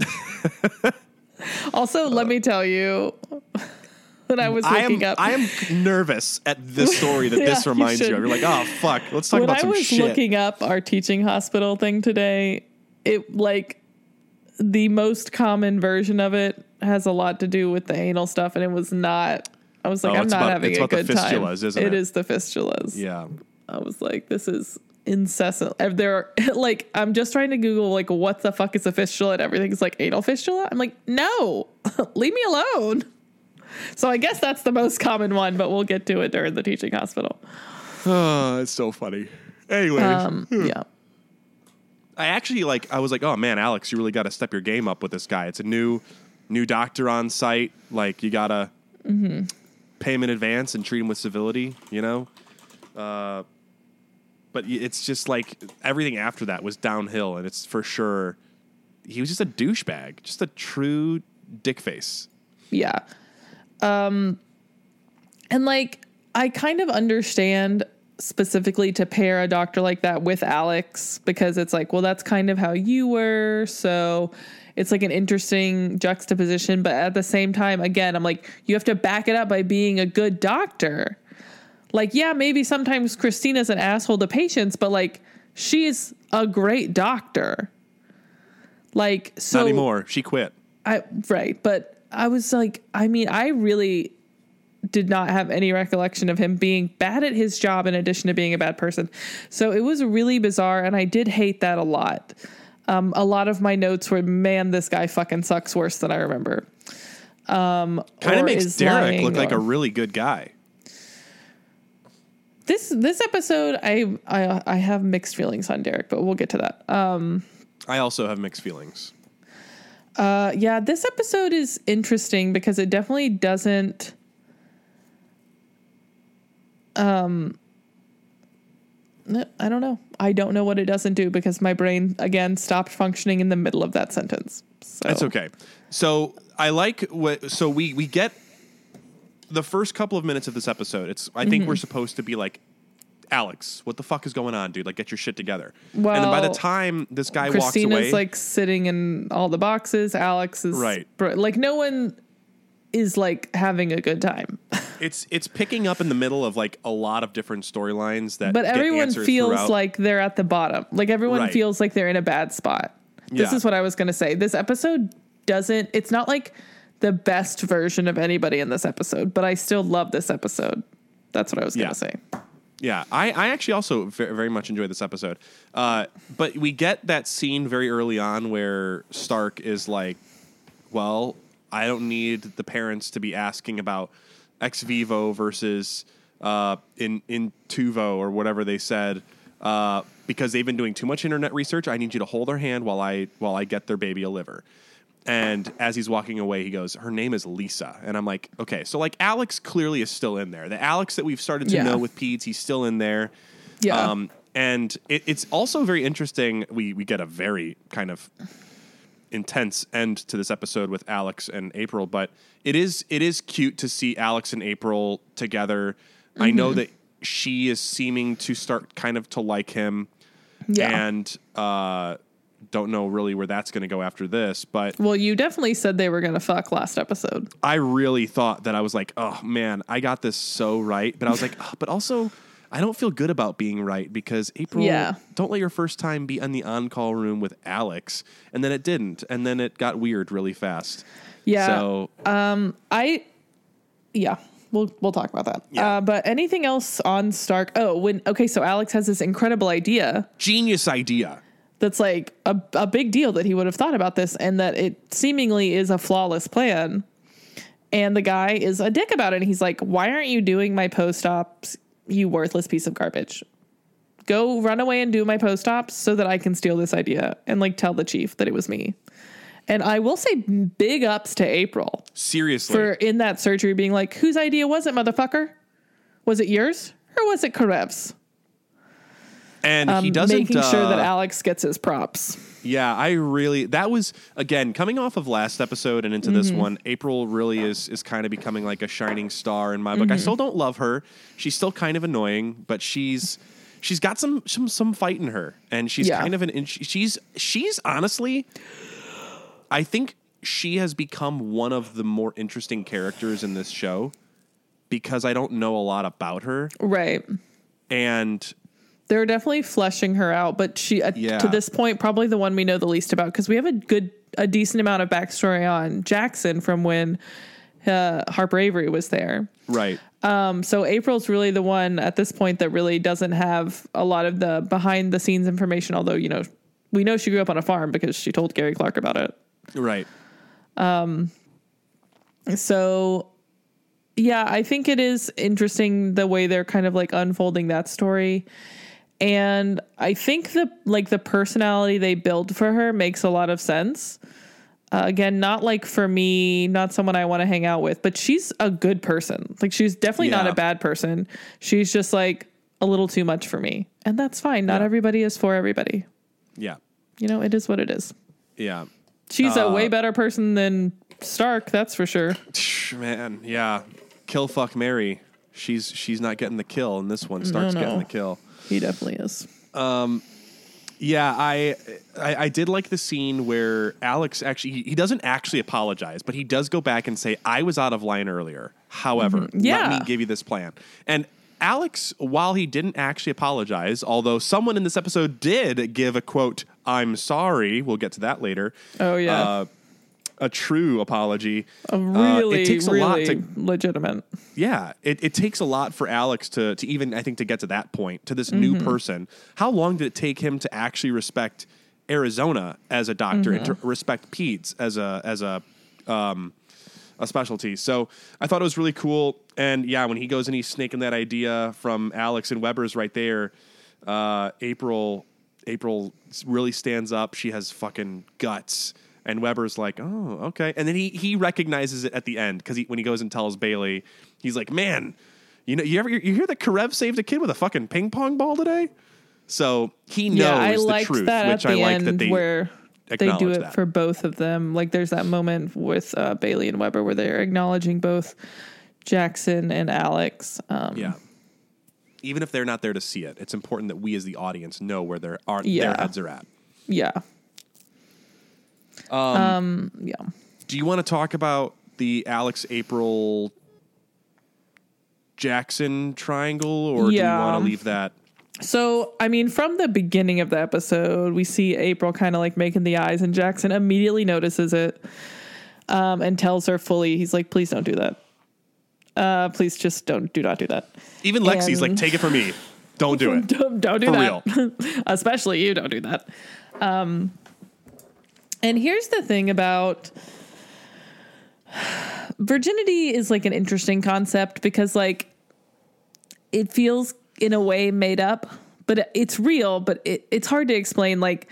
Also, let me tell you that I was I looking am, up. I am nervous at the story that Yeah, this you reminds you, should. of. You're like, oh, fuck. Let's talk when about I some was shit. looking up our teaching hospital thing today, it like the most common version of it has a lot to do with the anal stuff, and it was not. I was like, Oh, I'm it's not about- having it's a about the good time. fistulas, isn't it? It is the fistulas. Yeah. I was like, this is incessant. If there are, like, I'm just trying to Google, like, what the fuck is a fistula? And everything's like anal fistula. I'm like, no, leave me alone. So I guess that's the most common one, but we'll get to it during the teaching hospital. Oh, it's so funny. Anyways. Um, yeah. I actually like, I was like, oh man, Alex, you really got to step your game up with this guy. It's a new, new doctor on site. Like, you got to Mm-hmm. pay him in advance and treat him with civility, you know? Uh, but y- it's just like everything after that was downhill, and it's for sure, he was just a douchebag, just a true dick face. Yeah. Um, and like, I kind of understand specifically to pair a doctor like that with Alex, because it's like, well, that's kind of how you were. So it's like an interesting juxtaposition. But at the same time, again, I'm like, you have to back it up by being a good doctor. Like, yeah, maybe sometimes Christina's an asshole to patients, but like, she's a great doctor. Like, so Not anymore. She quit. I, right. But I was like, I mean, I really did not have any recollection of him being bad at his job in addition to being a bad person. So it was really bizarre. And I did hate that a lot. Um, a lot of my notes were, man, this guy fucking sucks worse than I remember. Um, Kind of or makes is Derek lying look like or- a really good guy. This, this episode, I, I, I have mixed feelings on Derek, but we'll get to that. Um, I also have mixed feelings. uh, yeah, this episode is interesting because it definitely doesn't, Um, I don't know. I don't know what it doesn't do because my brain, again, stopped functioning in the middle of that sentence. So. That's okay. So I like what, so we, we get the first couple of minutes of this episode. It's, I think Mm-hmm. we're supposed to be like, Alex, what the fuck is going on, dude? Like, get your shit together. and then by the Well, time this guy Christina's walks away, like sitting in all the boxes. Alex is Right. br- like no one is like having a good time, it's it's picking up in the middle of like a lot of different storylines that but get everyone answered feels throughout. like they're at the bottom. Like everyone Right. feels like they're in a bad spot. This Yeah. is what I was going to say. This episode doesn't, it's not like the best version of anybody in this episode, but I still love this episode. That's what I was going Yeah. to say. Yeah, I, I actually also very, very much enjoyed this episode. Uh, but we get that scene very early on where Stark is like, well, I don't need the parents to be asking about ex vivo versus uh, in in Tuvo or whatever they said uh, because they've been doing too much internet research. I need you to hold their hand while I while I get their baby a liver. And as he's walking away, he goes, her name is Lisa. And I'm like, okay, so like Alex clearly is still in there. The Alex that we've started to Yeah. know with Peds, he's still in there. Yeah. Um, and it, it's also very interesting. We, we get a very kind of intense end to this episode with Alex and April, but it is it is cute to see Alex and April together. Mm-hmm. I know that she is seeming to start kind of to like him. Yeah. And uh, don't know really where that's going to go after this, but Well, you definitely said they were going to fuck last episode. I really thought that I was like, oh man, I got this so right. But I was like, oh, but also I don't feel good about being right because April, Yeah. don't let your first time be in the on-call room with Alex. And then it didn't. And then it got weird really fast. Yeah. So I, yeah, we'll, we'll talk about that. Yeah. Uh, but anything else on Stark? Oh, when, okay. So Alex has this incredible idea genius idea. that's like a, a big deal that he would have thought about this and that it seemingly is a flawless plan. And the guy is a dick about it. And he's like, why aren't you doing my post-ops, you worthless piece of garbage? Go run away and do my post-ops so that I can steal this idea and like tell the chief that it was me. And I will say big ups to April Seriously. for in that surgery being like, whose idea was it, motherfucker? Was it yours or was it Karev's? And um, he doesn't making sure uh, that Alex gets his props. Yeah, I really that was again coming off of last episode and into mm-hmm. this one. April really is is kind of becoming like a shining star in my book. Mm-hmm. I still don't love her. She's still kind of annoying, but she's she's got some some some fight in her, and she's yeah. kind of an she's she's honestly, I think she has become one of the more interesting characters in this show because I don't know a lot about her, right? And they're definitely fleshing her out, but she, uh, yeah. to this point, probably the one we know the least about because we have a good, a decent amount of backstory on Jackson from when uh, Harper Avery was there. Right. Um, so April's really the one at this point that really doesn't have a lot of the behind the scenes information. Although, you know, we know she grew up on a farm because she told Gary Clark about it. Right. Um, so yeah, I think it is interesting the way they're kind of like unfolding that story. And I think the like the personality they build for her makes a lot of sense. Uh, again, not like for me, not someone I want to hang out with, but she's a good person. Like she's definitely yeah. not a bad person. She's just like a little too much for me. And that's fine. Not yeah. everybody is for everybody. Yeah. You know, it is what it is. Yeah. She's uh, a way better person than Stark, that's for sure. Man, yeah. Kill, fuck, marry. She's she's not getting the kill, and this one Stark's no, no. getting the kill. He definitely is. Um, yeah, I, I I did like the scene where Alex actually he, he doesn't actually apologize, but he does go back and say, "I was out of line earlier. However, mm-hmm. yeah. let me give you this plan." And Alex, while he didn't actually apologize, although someone in this episode did give a quote, "I'm sorry," we'll get to that later. Oh yeah. Uh, a true apology. A really, uh, it takes a really lot to, legitimate. Yeah, it, it takes a lot for Alex to to even, I think, to get to that point, to this mm-hmm. new person. How long did it take him to actually respect Arizona as a doctor mm-hmm. and to respect peds as a as a um, a specialty? So I thought it was really cool. And yeah, when he goes and he's snaking that idea from Alex and Weber's right there, uh, April April really stands up. She has fucking guts. And Weber's like, oh, okay. And then he he recognizes it at the end because he, when he goes and tells Bailey, he's like, man, you know, you ever you hear that Karev saved a kid with a fucking ping pong ball today? So he knows yeah, I the liked truth, that which at I the like end that they where they do it that. for both of them. Like there's that moment with uh, Bailey and Weber where they're acknowledging both Jackson and Alex. Um, yeah. Even if they're not there to see it, it's important that we as the audience know where their are, yeah. their heads are at. Yeah. Um, um, yeah. Do you want to talk about the Alex April Jackson triangle, or yeah. do you want to leave that? So, I mean, from the beginning of the episode, we see April kind of like making the eyes, and Jackson immediately notices it um, and tells her fully, he's like, please don't do that. Uh, please just don't, do not do that. Even Lexi's and, like, take it from me. Don't do it. don't, don't do For that. real. Especially you, don't do that. Um, and here's the thing about virginity is like an interesting concept because like it feels in a way made up, but it's real, but it, it's hard to explain. Like,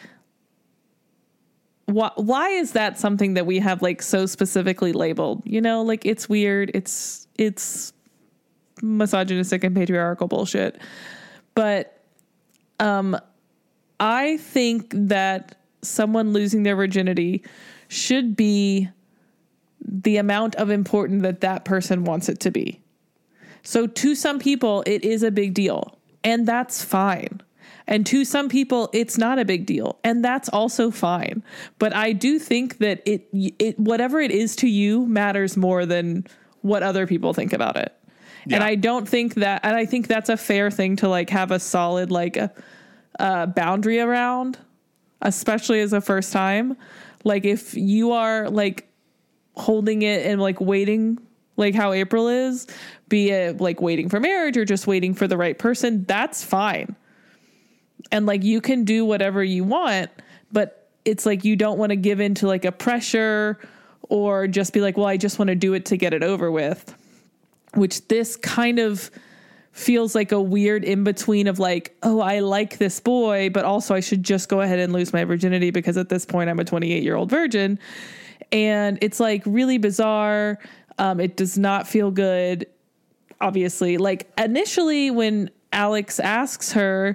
why, why is that something that we have like so specifically labeled? You know, like it's weird. It's, it's misogynistic and patriarchal bullshit. But, um, I think that someone losing their virginity should be the amount of important that that person wants it to be. So to some people, it is a big deal, and that's fine. And to some people, it's not a big deal, and that's also fine. But I do think that it, it whatever it is to you matters more than what other people think about it. Yeah. And I don't think that, and I think that's a fair thing to like have a solid like a, a boundary around, especially as a first time. Like if you are like holding it and like waiting, like how April is, be it like waiting for marriage or just waiting for the right person, that's fine. And like you can do whatever you want, but it's like you don't want to give into like a pressure or just be like, well, I just want to do it to get it over with, which this kind of feels like a weird in between of like, oh, I like this boy, but also I should just go ahead and lose my virginity because at this point I'm a twenty-eight year old virgin. And it's like really bizarre. Um, it does not feel good. Obviously, like initially when Alex asks her,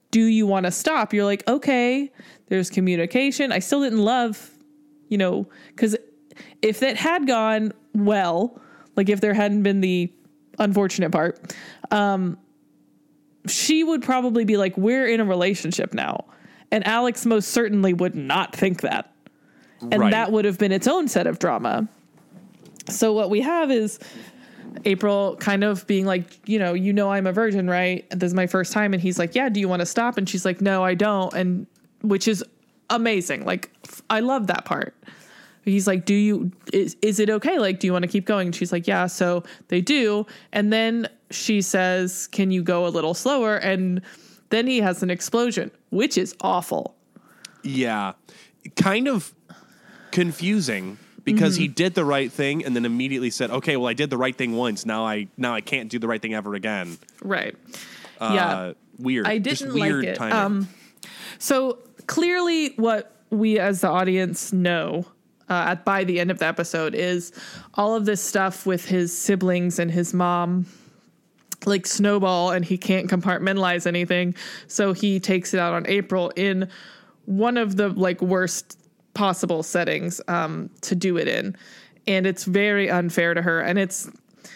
do you want to stop? You're like, okay, there's communication. I still didn't love, you know, because if it had gone well, like if there hadn't been the unfortunate part, um, she would probably be like, we're in a relationship now. And Alex most certainly would not think that. And Right. that would have been its own set of drama. So what we have is April kind of being like, you know, you know, I'm a virgin, right? This is my first time. And he's like, yeah, do you want to stop? And she's like, no, I don't. And which is amazing. Like, I love that part. He's like, do you, is, is it okay? Like, do you want to keep going? And she's like, yeah. So they do. And then she says, can you go a little slower? And then he has an explosion, which is awful. Yeah. Kind of confusing because Mm-hmm. he did the right thing and then immediately said, okay, well, I did the right thing once. Now I, now I can't do the right thing ever again. Right. Uh, yeah. Weird. I Just didn't weird like it. timing. Um, so clearly what we as the audience know uh, at by the end of the episode is all of this stuff with his siblings and his mom like snowball, and he can't compartmentalize anything. So he takes it out on April in one of the like worst possible settings um, to do it in. And it's very unfair to her. And it's,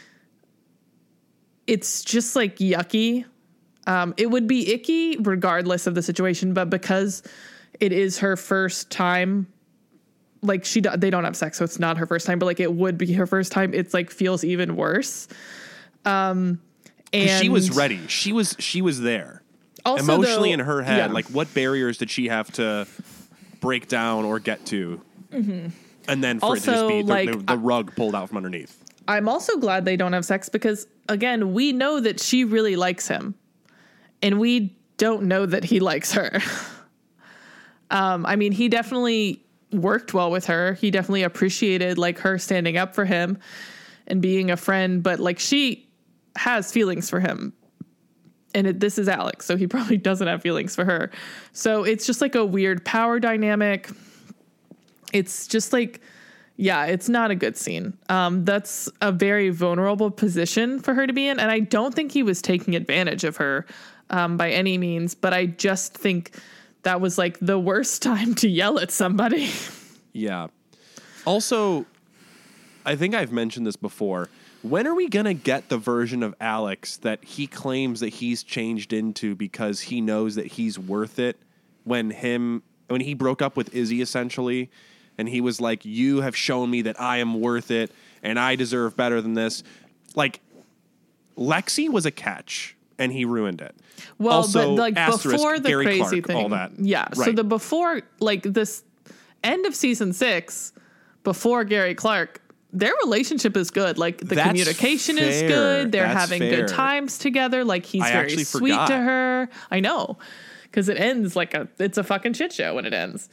it's just like yucky. Um, it would be icky regardless of the situation, but because it is her first time, like she, they don't have sex, so it's not her first time, but like it would be her first time. It's like feels even worse. Um, and she was ready. She was, she was there also, emotionally though, in her head. yeah. Like what barriers did she have to break down or get to? Mm-hmm. And then for Also, it to just be the, like, the, the rug pulled out from underneath. I'm also glad they don't have sex because again, we know that she really likes him and we don't know that he likes her. um, I mean, he definitely worked well with her. He definitely appreciated like her standing up for him and being a friend, but like she has feelings for him. And it, this is Alex, so he probably doesn't have feelings for her. So it's just like a weird power dynamic. It's just like, yeah, it's not a good scene. Um, that's a very vulnerable position for her to be in. And I don't think he was taking advantage of her um, by any means. But I just think that was like the worst time to yell at somebody. Yeah. Also, I think I've mentioned this before. When are we going to get the version of Alex that he claims that he's changed into because he knows that he's worth it when him when he broke up with Izzy essentially and he was like, you have shown me that I am worth it and I deserve better than this. Like Lexi was a catch and he ruined it. Well, also, but like asterisk, before the Gary crazy Clark, thing, all that. yeah. So Right. the before, like this end of season six, before Gary Clark, their relationship is good. Like the That's communication is fair. good. They're That's having fair. good times together. Like he's I very actually sweet forgot. to her. I know, because it ends like a it's a fucking shit show when it ends.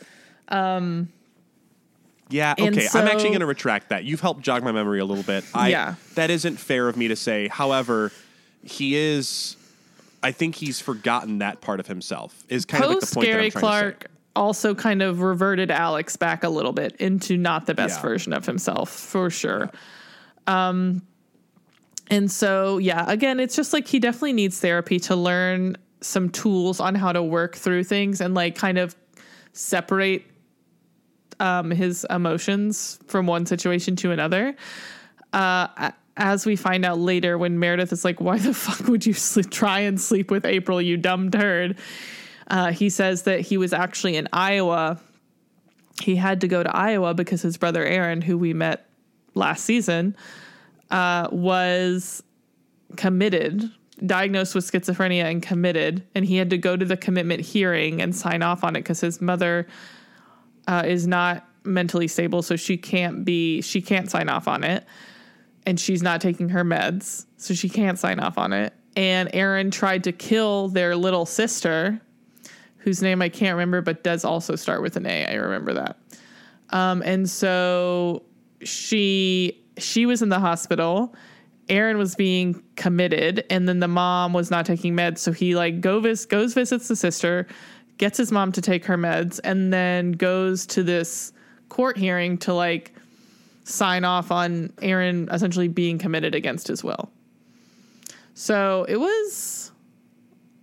Yeah, And okay. I'm actually so- going to retract that. You've helped jog my memory a little bit. I, Yeah. That isn't fair of me to say. However, he is... I think he's forgotten that part of himself, is kind of like the Post point Gary that I'm trying to say. Clark also kind of reverted Alex back a little bit into not the best Yeah. version of himself, for sure. Um, and so, yeah, again, it's just like he definitely needs therapy to learn some tools on how to work through things and like kind of separate um, his emotions from one situation to another. Uh, as we find out later when Meredith is like, why the fuck would you sleep, try and sleep with April, you dumb turd? Uh, he says that he was actually in Iowa. He had to go to Iowa because his brother Aaron, who we met last season, uh, was committed, diagnosed with schizophrenia and committed. And he had to go to the commitment hearing and sign off on it because his mother uh, is not mentally stable. So she can't be, she can't sign off on it. And she's not taking her meds, so she can't sign off on it. And Aaron tried to kill their little sister, whose name I can't remember, but does also start with an A. I remember that. Um, and so she she was in the hospital. Aaron was being committed, and then the mom was not taking meds. So he like go vis- goes visits the sister, gets his mom to take her meds, and then goes to this court hearing to like sign off on Aaron essentially being committed against his will. So it was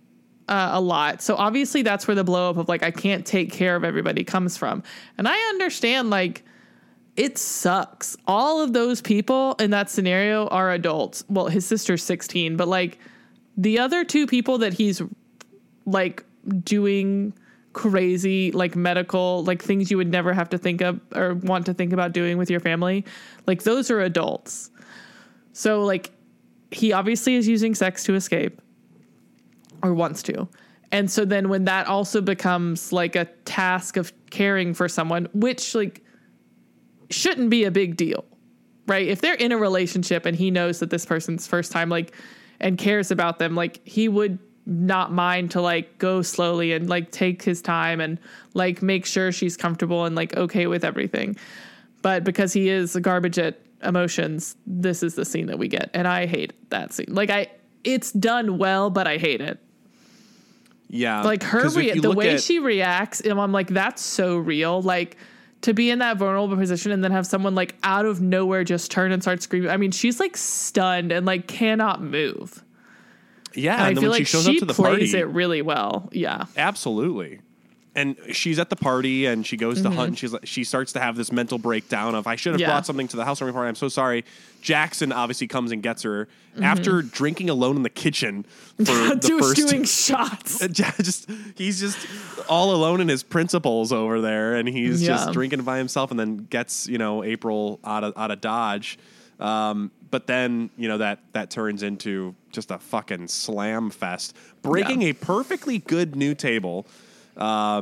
uh, a lot. So obviously that's where the blow up of like, I can't take care of everybody comes from. And I understand like it sucks. All of those people in that scenario are adults. Well, his sister's sixteen, but like the other two people that he's like doing crazy, like medical, like things you would never have to think of or want to think about doing with your family, like those are adults. So like he obviously is using sex to escape. Or wants to. And so then when that also becomes like a task of caring for someone, which like shouldn't be a big deal, right? If they're in a relationship and he knows that this person's first time, like, and cares about them, like he would not mind to like go slowly and like take his time and like make sure she's comfortable and like okay with everything. But because he is a garbage at emotions, this is the scene that we get. And I hate that scene. Like I, it's done well, but I hate it. Yeah. Like her, 'cause if rea- you the look way at- she reacts, and I'm like, that's so real. Like to be in that vulnerable position and then have someone like out of nowhere just turn and start screaming. I mean, she's like stunned and like cannot move. Yeah. And And, I then feel when like she shows she up to the plays party, it really well. Yeah. absolutely. And she's at the party and she goes to hunt and she's like, she starts to have this mental breakdown of I should have Yeah. brought something to the housewarming party. I'm so sorry. Jackson obviously comes and gets her after drinking alone in the kitchen for the Dude, first doing shots. just he's just all alone in his principles over there and he's Yeah. just drinking by himself and then gets, you know, April out of out of Dodge. Um, but then, you know, that that turns into just a fucking slam fest, breaking Yeah. a perfectly good new table. Uh,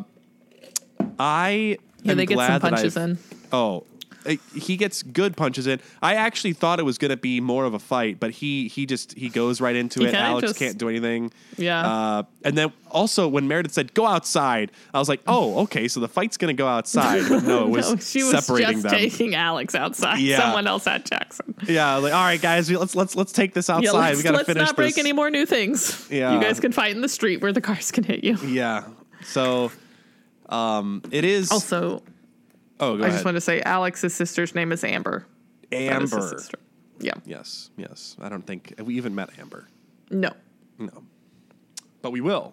I Yeah, am they get glad some that punches I've- in. Oh, uh, he gets good punches in. I actually thought it was going to be more of a fight, but he he just he goes right into He it. kinda Alex just- can't do anything. Yeah. Uh, and then also when Meredith said go outside, I was like, oh, okay, so the fight's going to go outside. But no, it was No, she was separating just them. taking Alex outside. Yeah. Someone else had Jackson. Yeah, like all right, guys, let's let's let's take this outside. Yeah, let's, we got to let's finish not break this. any more new things. Yeah. You guys can fight in the street where the cars can hit you. Yeah. So, um, it is. Also, oh, go I ahead. just want to say Alex's sister's name is Amber. That is his Amber. sister. Yeah. Yes, yes. I don't think we even met Amber. No. No, but we will.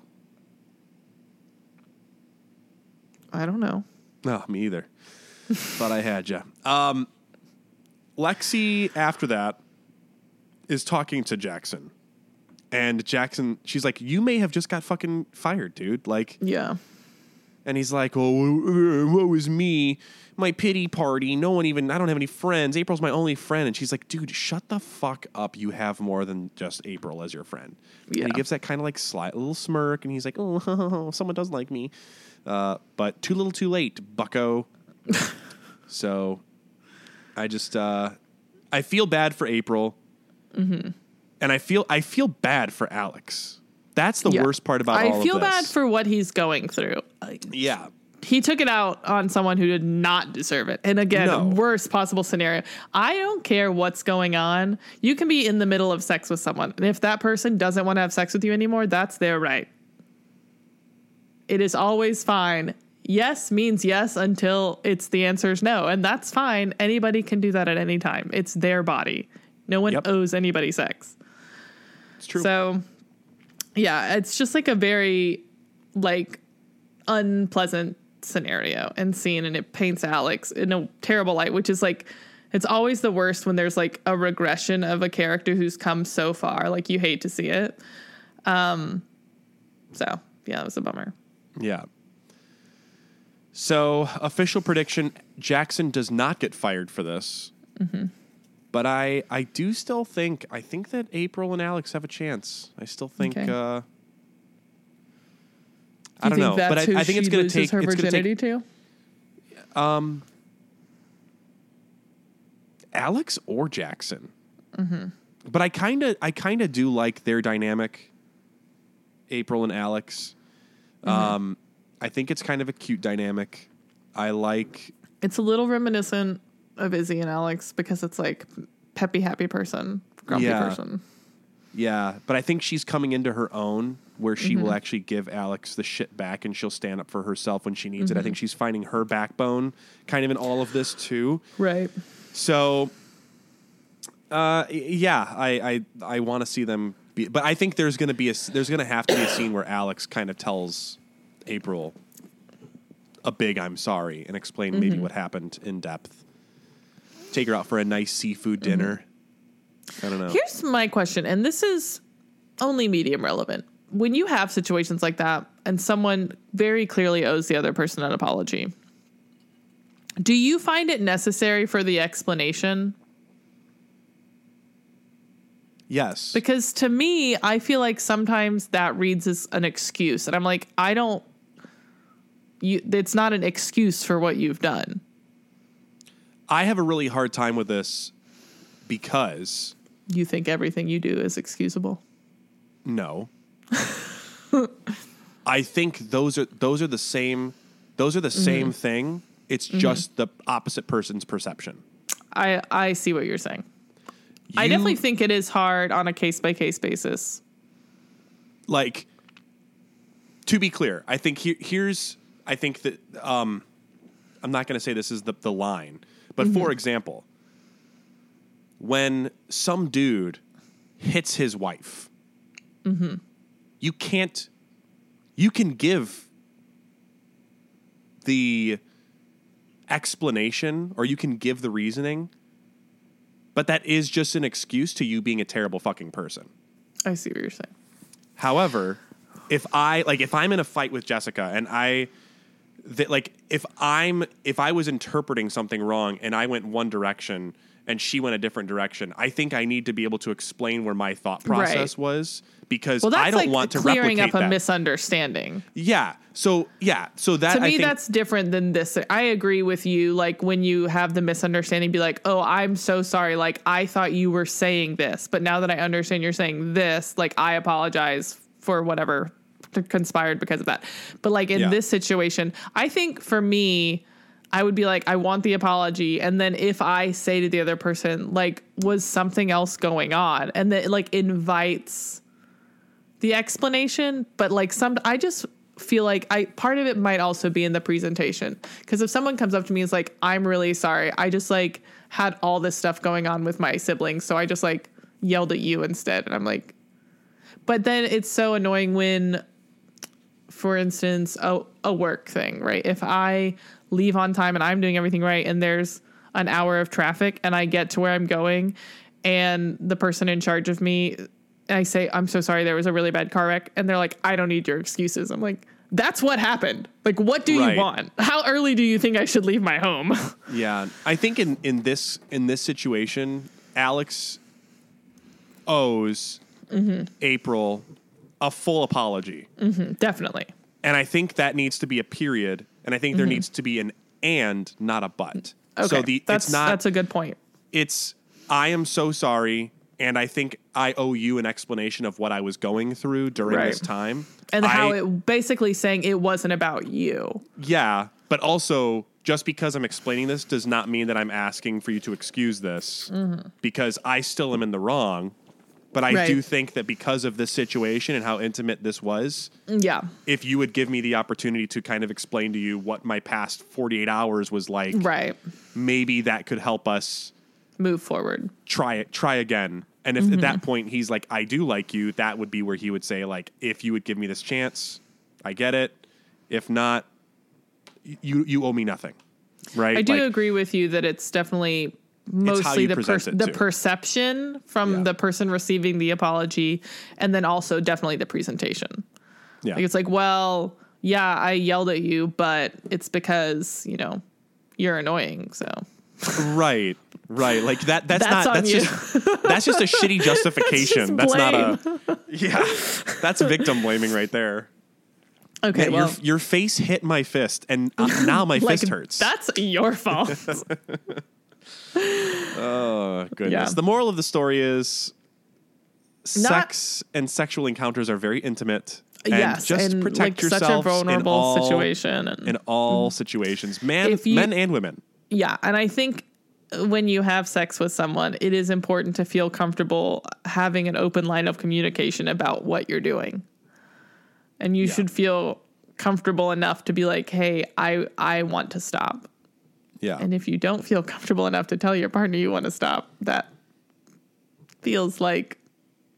I don't know. No, me either. Thought I had you. Um, Lexi, after that, is talking to Jackson. And Jackson, she's like, you may have just got fucking fired, dude. Like, Yeah. and he's like, oh, what was me? My pity party. No one even, I don't have any friends. April's my only friend. And she's like, dude, shut the fuck up. You have more than just April as your friend. Yeah. And he gives that kind of like slight little smirk. And he's like, oh, someone does like me. Uh, but too little too late, bucko. So I just, uh, I feel bad for April. Mm-hmm. And I feel, I feel bad for Alex. That's the Yeah. worst part about I all feel of this. bad for what he's going through. Yeah. He took it out on someone who did not deserve it. And again, No. worst possible scenario. I don't care what's going on. You can be in the middle of sex with someone. And if that person doesn't want to have sex with you anymore, that's their right. It is always fine. Yes means yes until it's the answer is no. And that's fine. Anybody can do that at any time. It's their body. No one Yep. owes anybody sex. It's true. So, yeah, it's just like a very, like, unpleasant scenario and scene, and it paints Alex in a terrible light, which is like, it's always the worst when there's like a regression of a character who's come so far. Like, you hate to see it. Um, so, yeah, it was a bummer. Yeah. So, official prediction, Jackson does not get fired for this. Mm-hmm. But I, I do still think, I think that April and Alex have a chance. I still think, Okay. uh, Do I you don't think know. that's But I, who I think she it's going to loses take, her it's going to virginity take to? um, Alex or Jackson. Mm-hmm. But I kind of, I kind of do like their dynamic, April and Alex. Mm-hmm. Um, I think it's kind of a cute dynamic. I like, It's a little reminiscent of Izzy and Alex because it's like peppy, happy person, grumpy Yeah. person. yeah, but I think she's coming into her own where she Mm-hmm. will actually give Alex the shit back and she'll stand up for herself when she needs Mm-hmm. it. I think she's finding her backbone kind of in all of this too. Right. So, uh, y- yeah, I I, I want to see them be, but I think there's going to be a there's going to have to be a scene where Alex kind of tells April a big "I'm sorry" and explain mm-hmm. maybe what happened in depth. Take her out for a nice seafood dinner. Mm-hmm. I don't know. Here's my question, and this is only medium relevant. When you have situations like that and someone very clearly owes the other person an apology, do you find it necessary for the explanation? Yes. Because to me, I feel like sometimes that reads as an excuse. And I'm like, I don't, you, it's not an excuse for what you've done. I have a really hard time with this because... You think everything you do is excusable? No. I think those are those are the same those are the mm-hmm. same thing. It's mm-hmm. just the opposite person's perception. I I see what you're saying. You, I definitely think it is hard on a case by case basis. Like, to be clear, I think he, here's I think that um, I'm not going to say this is the the line, but mm-hmm. for example, when some dude hits his wife. Mm-hmm. You can't, you can give the explanation or you can give the reasoning, but that is just an excuse to you being a terrible fucking person. I see what you're saying. However, if I, like, if I'm in a fight with Jessica and I, that like, if I'm, if I was interpreting something wrong and I went one direction and she went a different direction, I think I need to be able to explain where my thought process right. was because well, I don't like want to clearing replicate up a that. misunderstanding. Yeah. So, yeah. So that to me, I think, that's different than this. I agree with you. Like when you have the misunderstanding, be like, oh, I'm so sorry. Like I thought you were saying this, but now that I understand you're saying this, like I apologize for whatever conspired because of that. But like in yeah. this situation, I think for me, I would be like, I want the apology. And then if I say to the other person, like, was something else going on? And that like invites the explanation. But like some, I just feel like I, part of it might also be in the presentation. Because if someone comes up to me and is like, I'm really sorry. I just like had all this stuff going on with my siblings. So I just like yelled at you instead. And I'm like, but then it's so annoying when, for instance, a, a work thing, right? If I leave on time and I'm doing everything right and there's an hour of traffic and I get to where I'm going and the person in charge of me, I say, I'm so sorry, there was a really bad car wreck. And they're like, I don't need your excuses. I'm like, that's what happened. Like, what do right. you want? How early do you think I should leave my home? Yeah. I think in, in this, in this situation, Alex owes mm-hmm. April a full apology. Mm-hmm, definitely. And I think that needs to be a period. And I think there mm-hmm. needs to be an and, not a but. Okay, so the, that's, it's not, that's a good point. It's, I am so sorry, and I think I owe you an explanation of what I was going through during right. this time. And I, how it basically saying it wasn't about you. Yeah, but also, just because I'm explaining this does not mean that I'm asking for you to excuse this, mm-hmm. because I still am in the wrong. But I right. do think that because of this situation and how intimate this was, yeah, if you would give me the opportunity to kind of explain to you what my past forty-eight hours was like, right, maybe that could help us move forward. Try it, try again. And if mm-hmm. at that point he's like, I do like you, that would be where he would say, like, if you would give me this chance, I get it. If not, you you owe me nothing. Right? I do like, agree with you that it's definitely mostly the per- the perception from yeah. the person receiving the apology, and then also definitely the presentation. Yeah. Like it's like, well, yeah, I yelled at you, but it's because, you know, you're annoying. So right. Right. Like that that's, that's not that's you. just that's just a shitty justification. That's, that's not a yeah. That's victim blaming right there. Okay, yeah, well, your, your face hit my fist, and uh, now my like, fist hurts. That's your fault. Oh, goodness. Yeah. The moral of the story is Not, sex and sexual encounters are very intimate. And yes, just and protect like yourself such a vulnerable in all, situation. And, in all mm, situations, man, you, men and women. Yeah, and I think when you have sex with someone, it is important to feel comfortable having an open line of communication about what you're doing. And you yeah. should feel comfortable enough to be like, hey, I, I want to stop. Yeah. And if you don't feel comfortable enough to tell your partner you want to stop, that feels like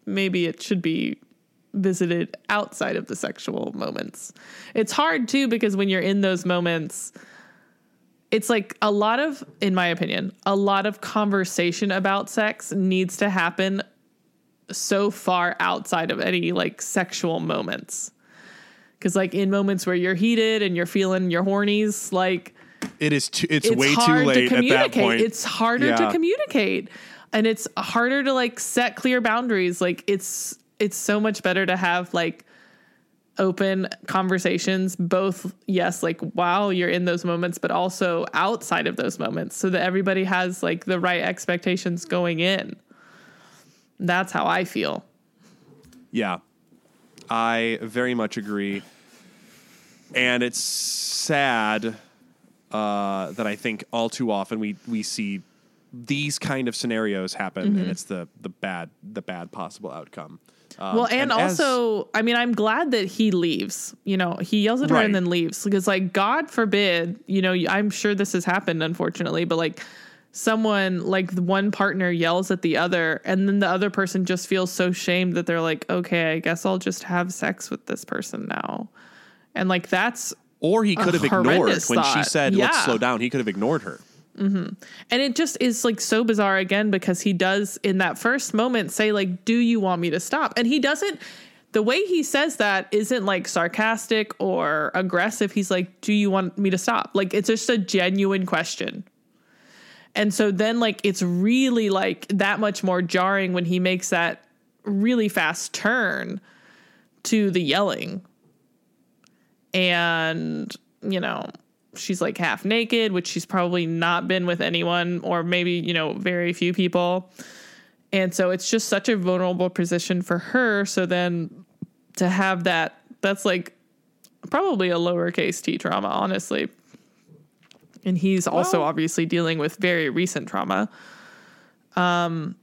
maybe it should be visited outside of the sexual moments. It's hard too, because when you're in those moments, it's like a lot of, in my opinion, a lot of conversation about sex needs to happen so far outside of any like sexual moments. Because like in moments where you're heated and you're feeling your hornies, like it is too, it's, it's way hard too late to communicate. at that point. It's harder Yeah. to communicate, and it's harder to like set clear boundaries. Like it's it's so much better to have like open conversations, both, yes, like while you're in those moments, but also outside of those moments, so that everybody has like the right expectations going in. That's how I feel. Yeah, I very much agree. And it's sad uh, that I think all too often we, we see these kind of scenarios happen, mm-hmm. and it's the the bad the bad possible outcome. Um, well, and, and also, as, I mean, I'm glad that he leaves. You know, he yells at her right. and then leaves, because, like, God forbid, you know, I'm sure this has happened, unfortunately, but like someone, like one partner yells at the other, and then the other person just feels so shamed that they're like, okay, I guess I'll just have sex with this person now. And like, that's or he could have ignored when thought. she said, yeah. let's slow down. He could have ignored her. Mm-hmm. And it just is like so bizarre again, because he does in that first moment say like, do you want me to stop? And he doesn't, the way he says that isn't like sarcastic or aggressive. He's like, do you want me to stop? Like, it's just a genuine question. And so then like, it's really like that much more jarring when he makes that really fast turn to the yelling. And, you know, she's like half naked, which she's probably not been with anyone, or maybe, you know, very few people. And so it's just such a vulnerable position for her. So then to have that, that's like probably a lowercase t trauma, honestly. And he's also well, obviously dealing with very recent trauma. Um,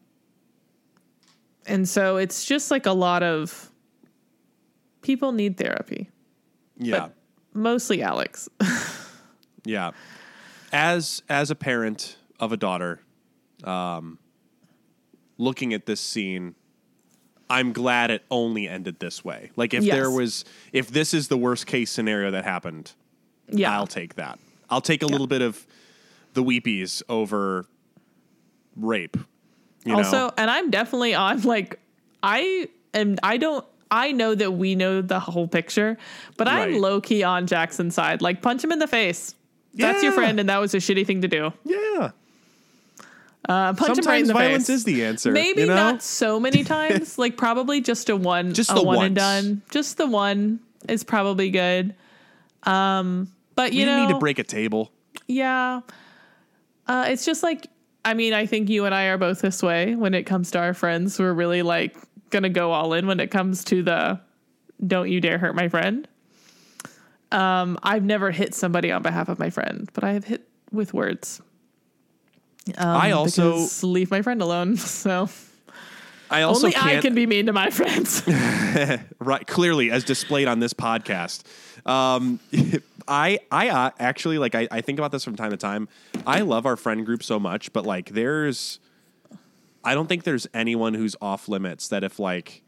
and so it's just like a lot of people need therapy. Yeah. But mostly Alex. Yeah. As as a parent of a daughter, um, looking at this scene, I'm glad it only ended this way. Like if yes. there was, if this is the worst case scenario that happened, yeah. I'll take that. I'll take a yeah. little bit of the weepies over rape. You also, know? And I'm definitely on like, I am, I don't, I know that we know the whole picture, but right. I'm low key on Jackson's side. Like, punch him in the face. Yeah. That's your friend, and that was a shitty thing to do. Yeah. Uh, punch Sometimes him right in the violence face. is the answer. Maybe you know? not so many times. Like, probably just a one, just a the one once. and done. Just the one is probably good. Um, but you we know, didn't need to break a table. Yeah. Uh, it's just like, I mean, I think you and I are both this way when it comes to our friends. We're really like gonna go all in when it comes to the don't you dare hurt my friend. Um, I've never hit somebody on behalf of my friend, but I have hit with words. Um, I also leave my friend alone. So I also only can't, I can be mean to my friends. Right, clearly as displayed on this podcast. Um, I I uh, actually like I, I think about this from time to time. I love our friend group so much, but like there's. I don't think there's anyone who's off limits that if like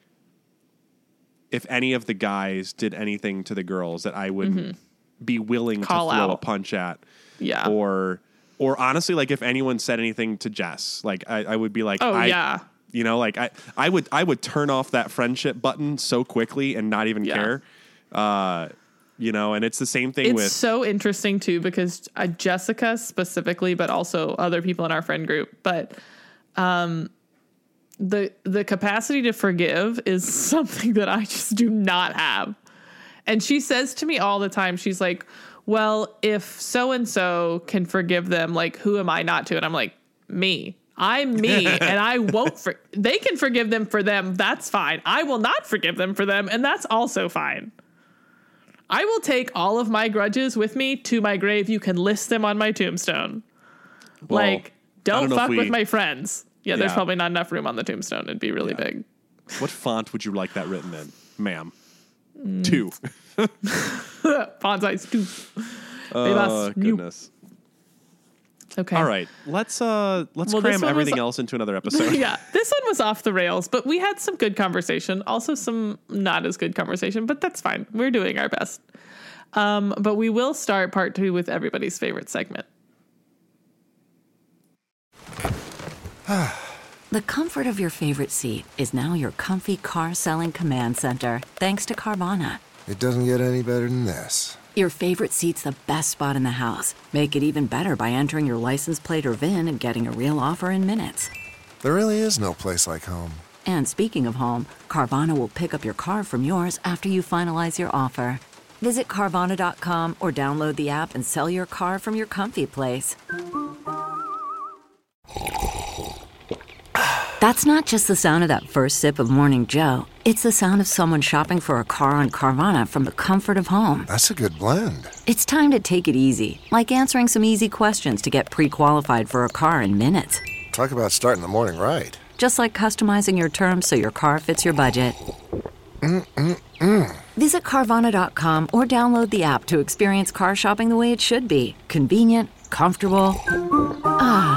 if any of the guys did anything to the girls that I would mm-hmm. be willing Call to throw out. a punch at. Yeah. Or or honestly, like if anyone said anything to Jess, like I, I would be like, oh I, yeah. You know, like I, I would I would turn off that friendship button so quickly and not even yeah. care. Uh You know, and it's the same thing it's with... It's so interesting, too, because uh, Jessica specifically, but also other people in our friend group. But um, the the capacity to forgive is something that I just do not have. And she says to me all the time, she's like, well, if so-and-so can forgive them, like, who am I not to? And I'm like, me. I'm me, and I won't... For- they can forgive them for them. That's fine. I will not forgive them for them, and that's also fine. I will take all of my grudges with me to my grave. You can list them on my tombstone. Well, like, don't, don't fuck we, with my friends. Yeah, there's yeah. probably not enough room on the tombstone. It'd be really yeah. big. What font would you like that written in, ma'am? Mm. Two. Font size two. Oh, goodness. Okay. All right. Let's uh let's Well, this cram one everything was- else into another episode. Yeah, this one was off the rails, but we had some good conversation. Also, some not as good conversation, but that's fine. We're doing our best. Um, but we will start part two with everybody's favorite segment. The comfort of your favorite seat is now your comfy car selling command center, thanks to Carvana. It doesn't get any better than this. Your favorite seat's the best spot in the house. Make it even better by entering your license plate or V I N and getting a real offer in minutes. There really is no place like home. And speaking of home, Carvana will pick up your car from yours after you finalize your offer. Visit Carvana dot com or download the app and sell your car from your comfy place. That's not just the sound of that first sip of Morning Joe. It's the sound of someone shopping for a car on Carvana from the comfort of home. That's a good blend. It's time to take it easy, like answering some easy questions to get pre-qualified for a car in minutes. Talk about starting the morning right. Just like customizing your terms so your car fits your budget. Mm-mm-mm. Visit Carvana dot com or download the app to experience car shopping the way it should be. Convenient, comfortable. Ah.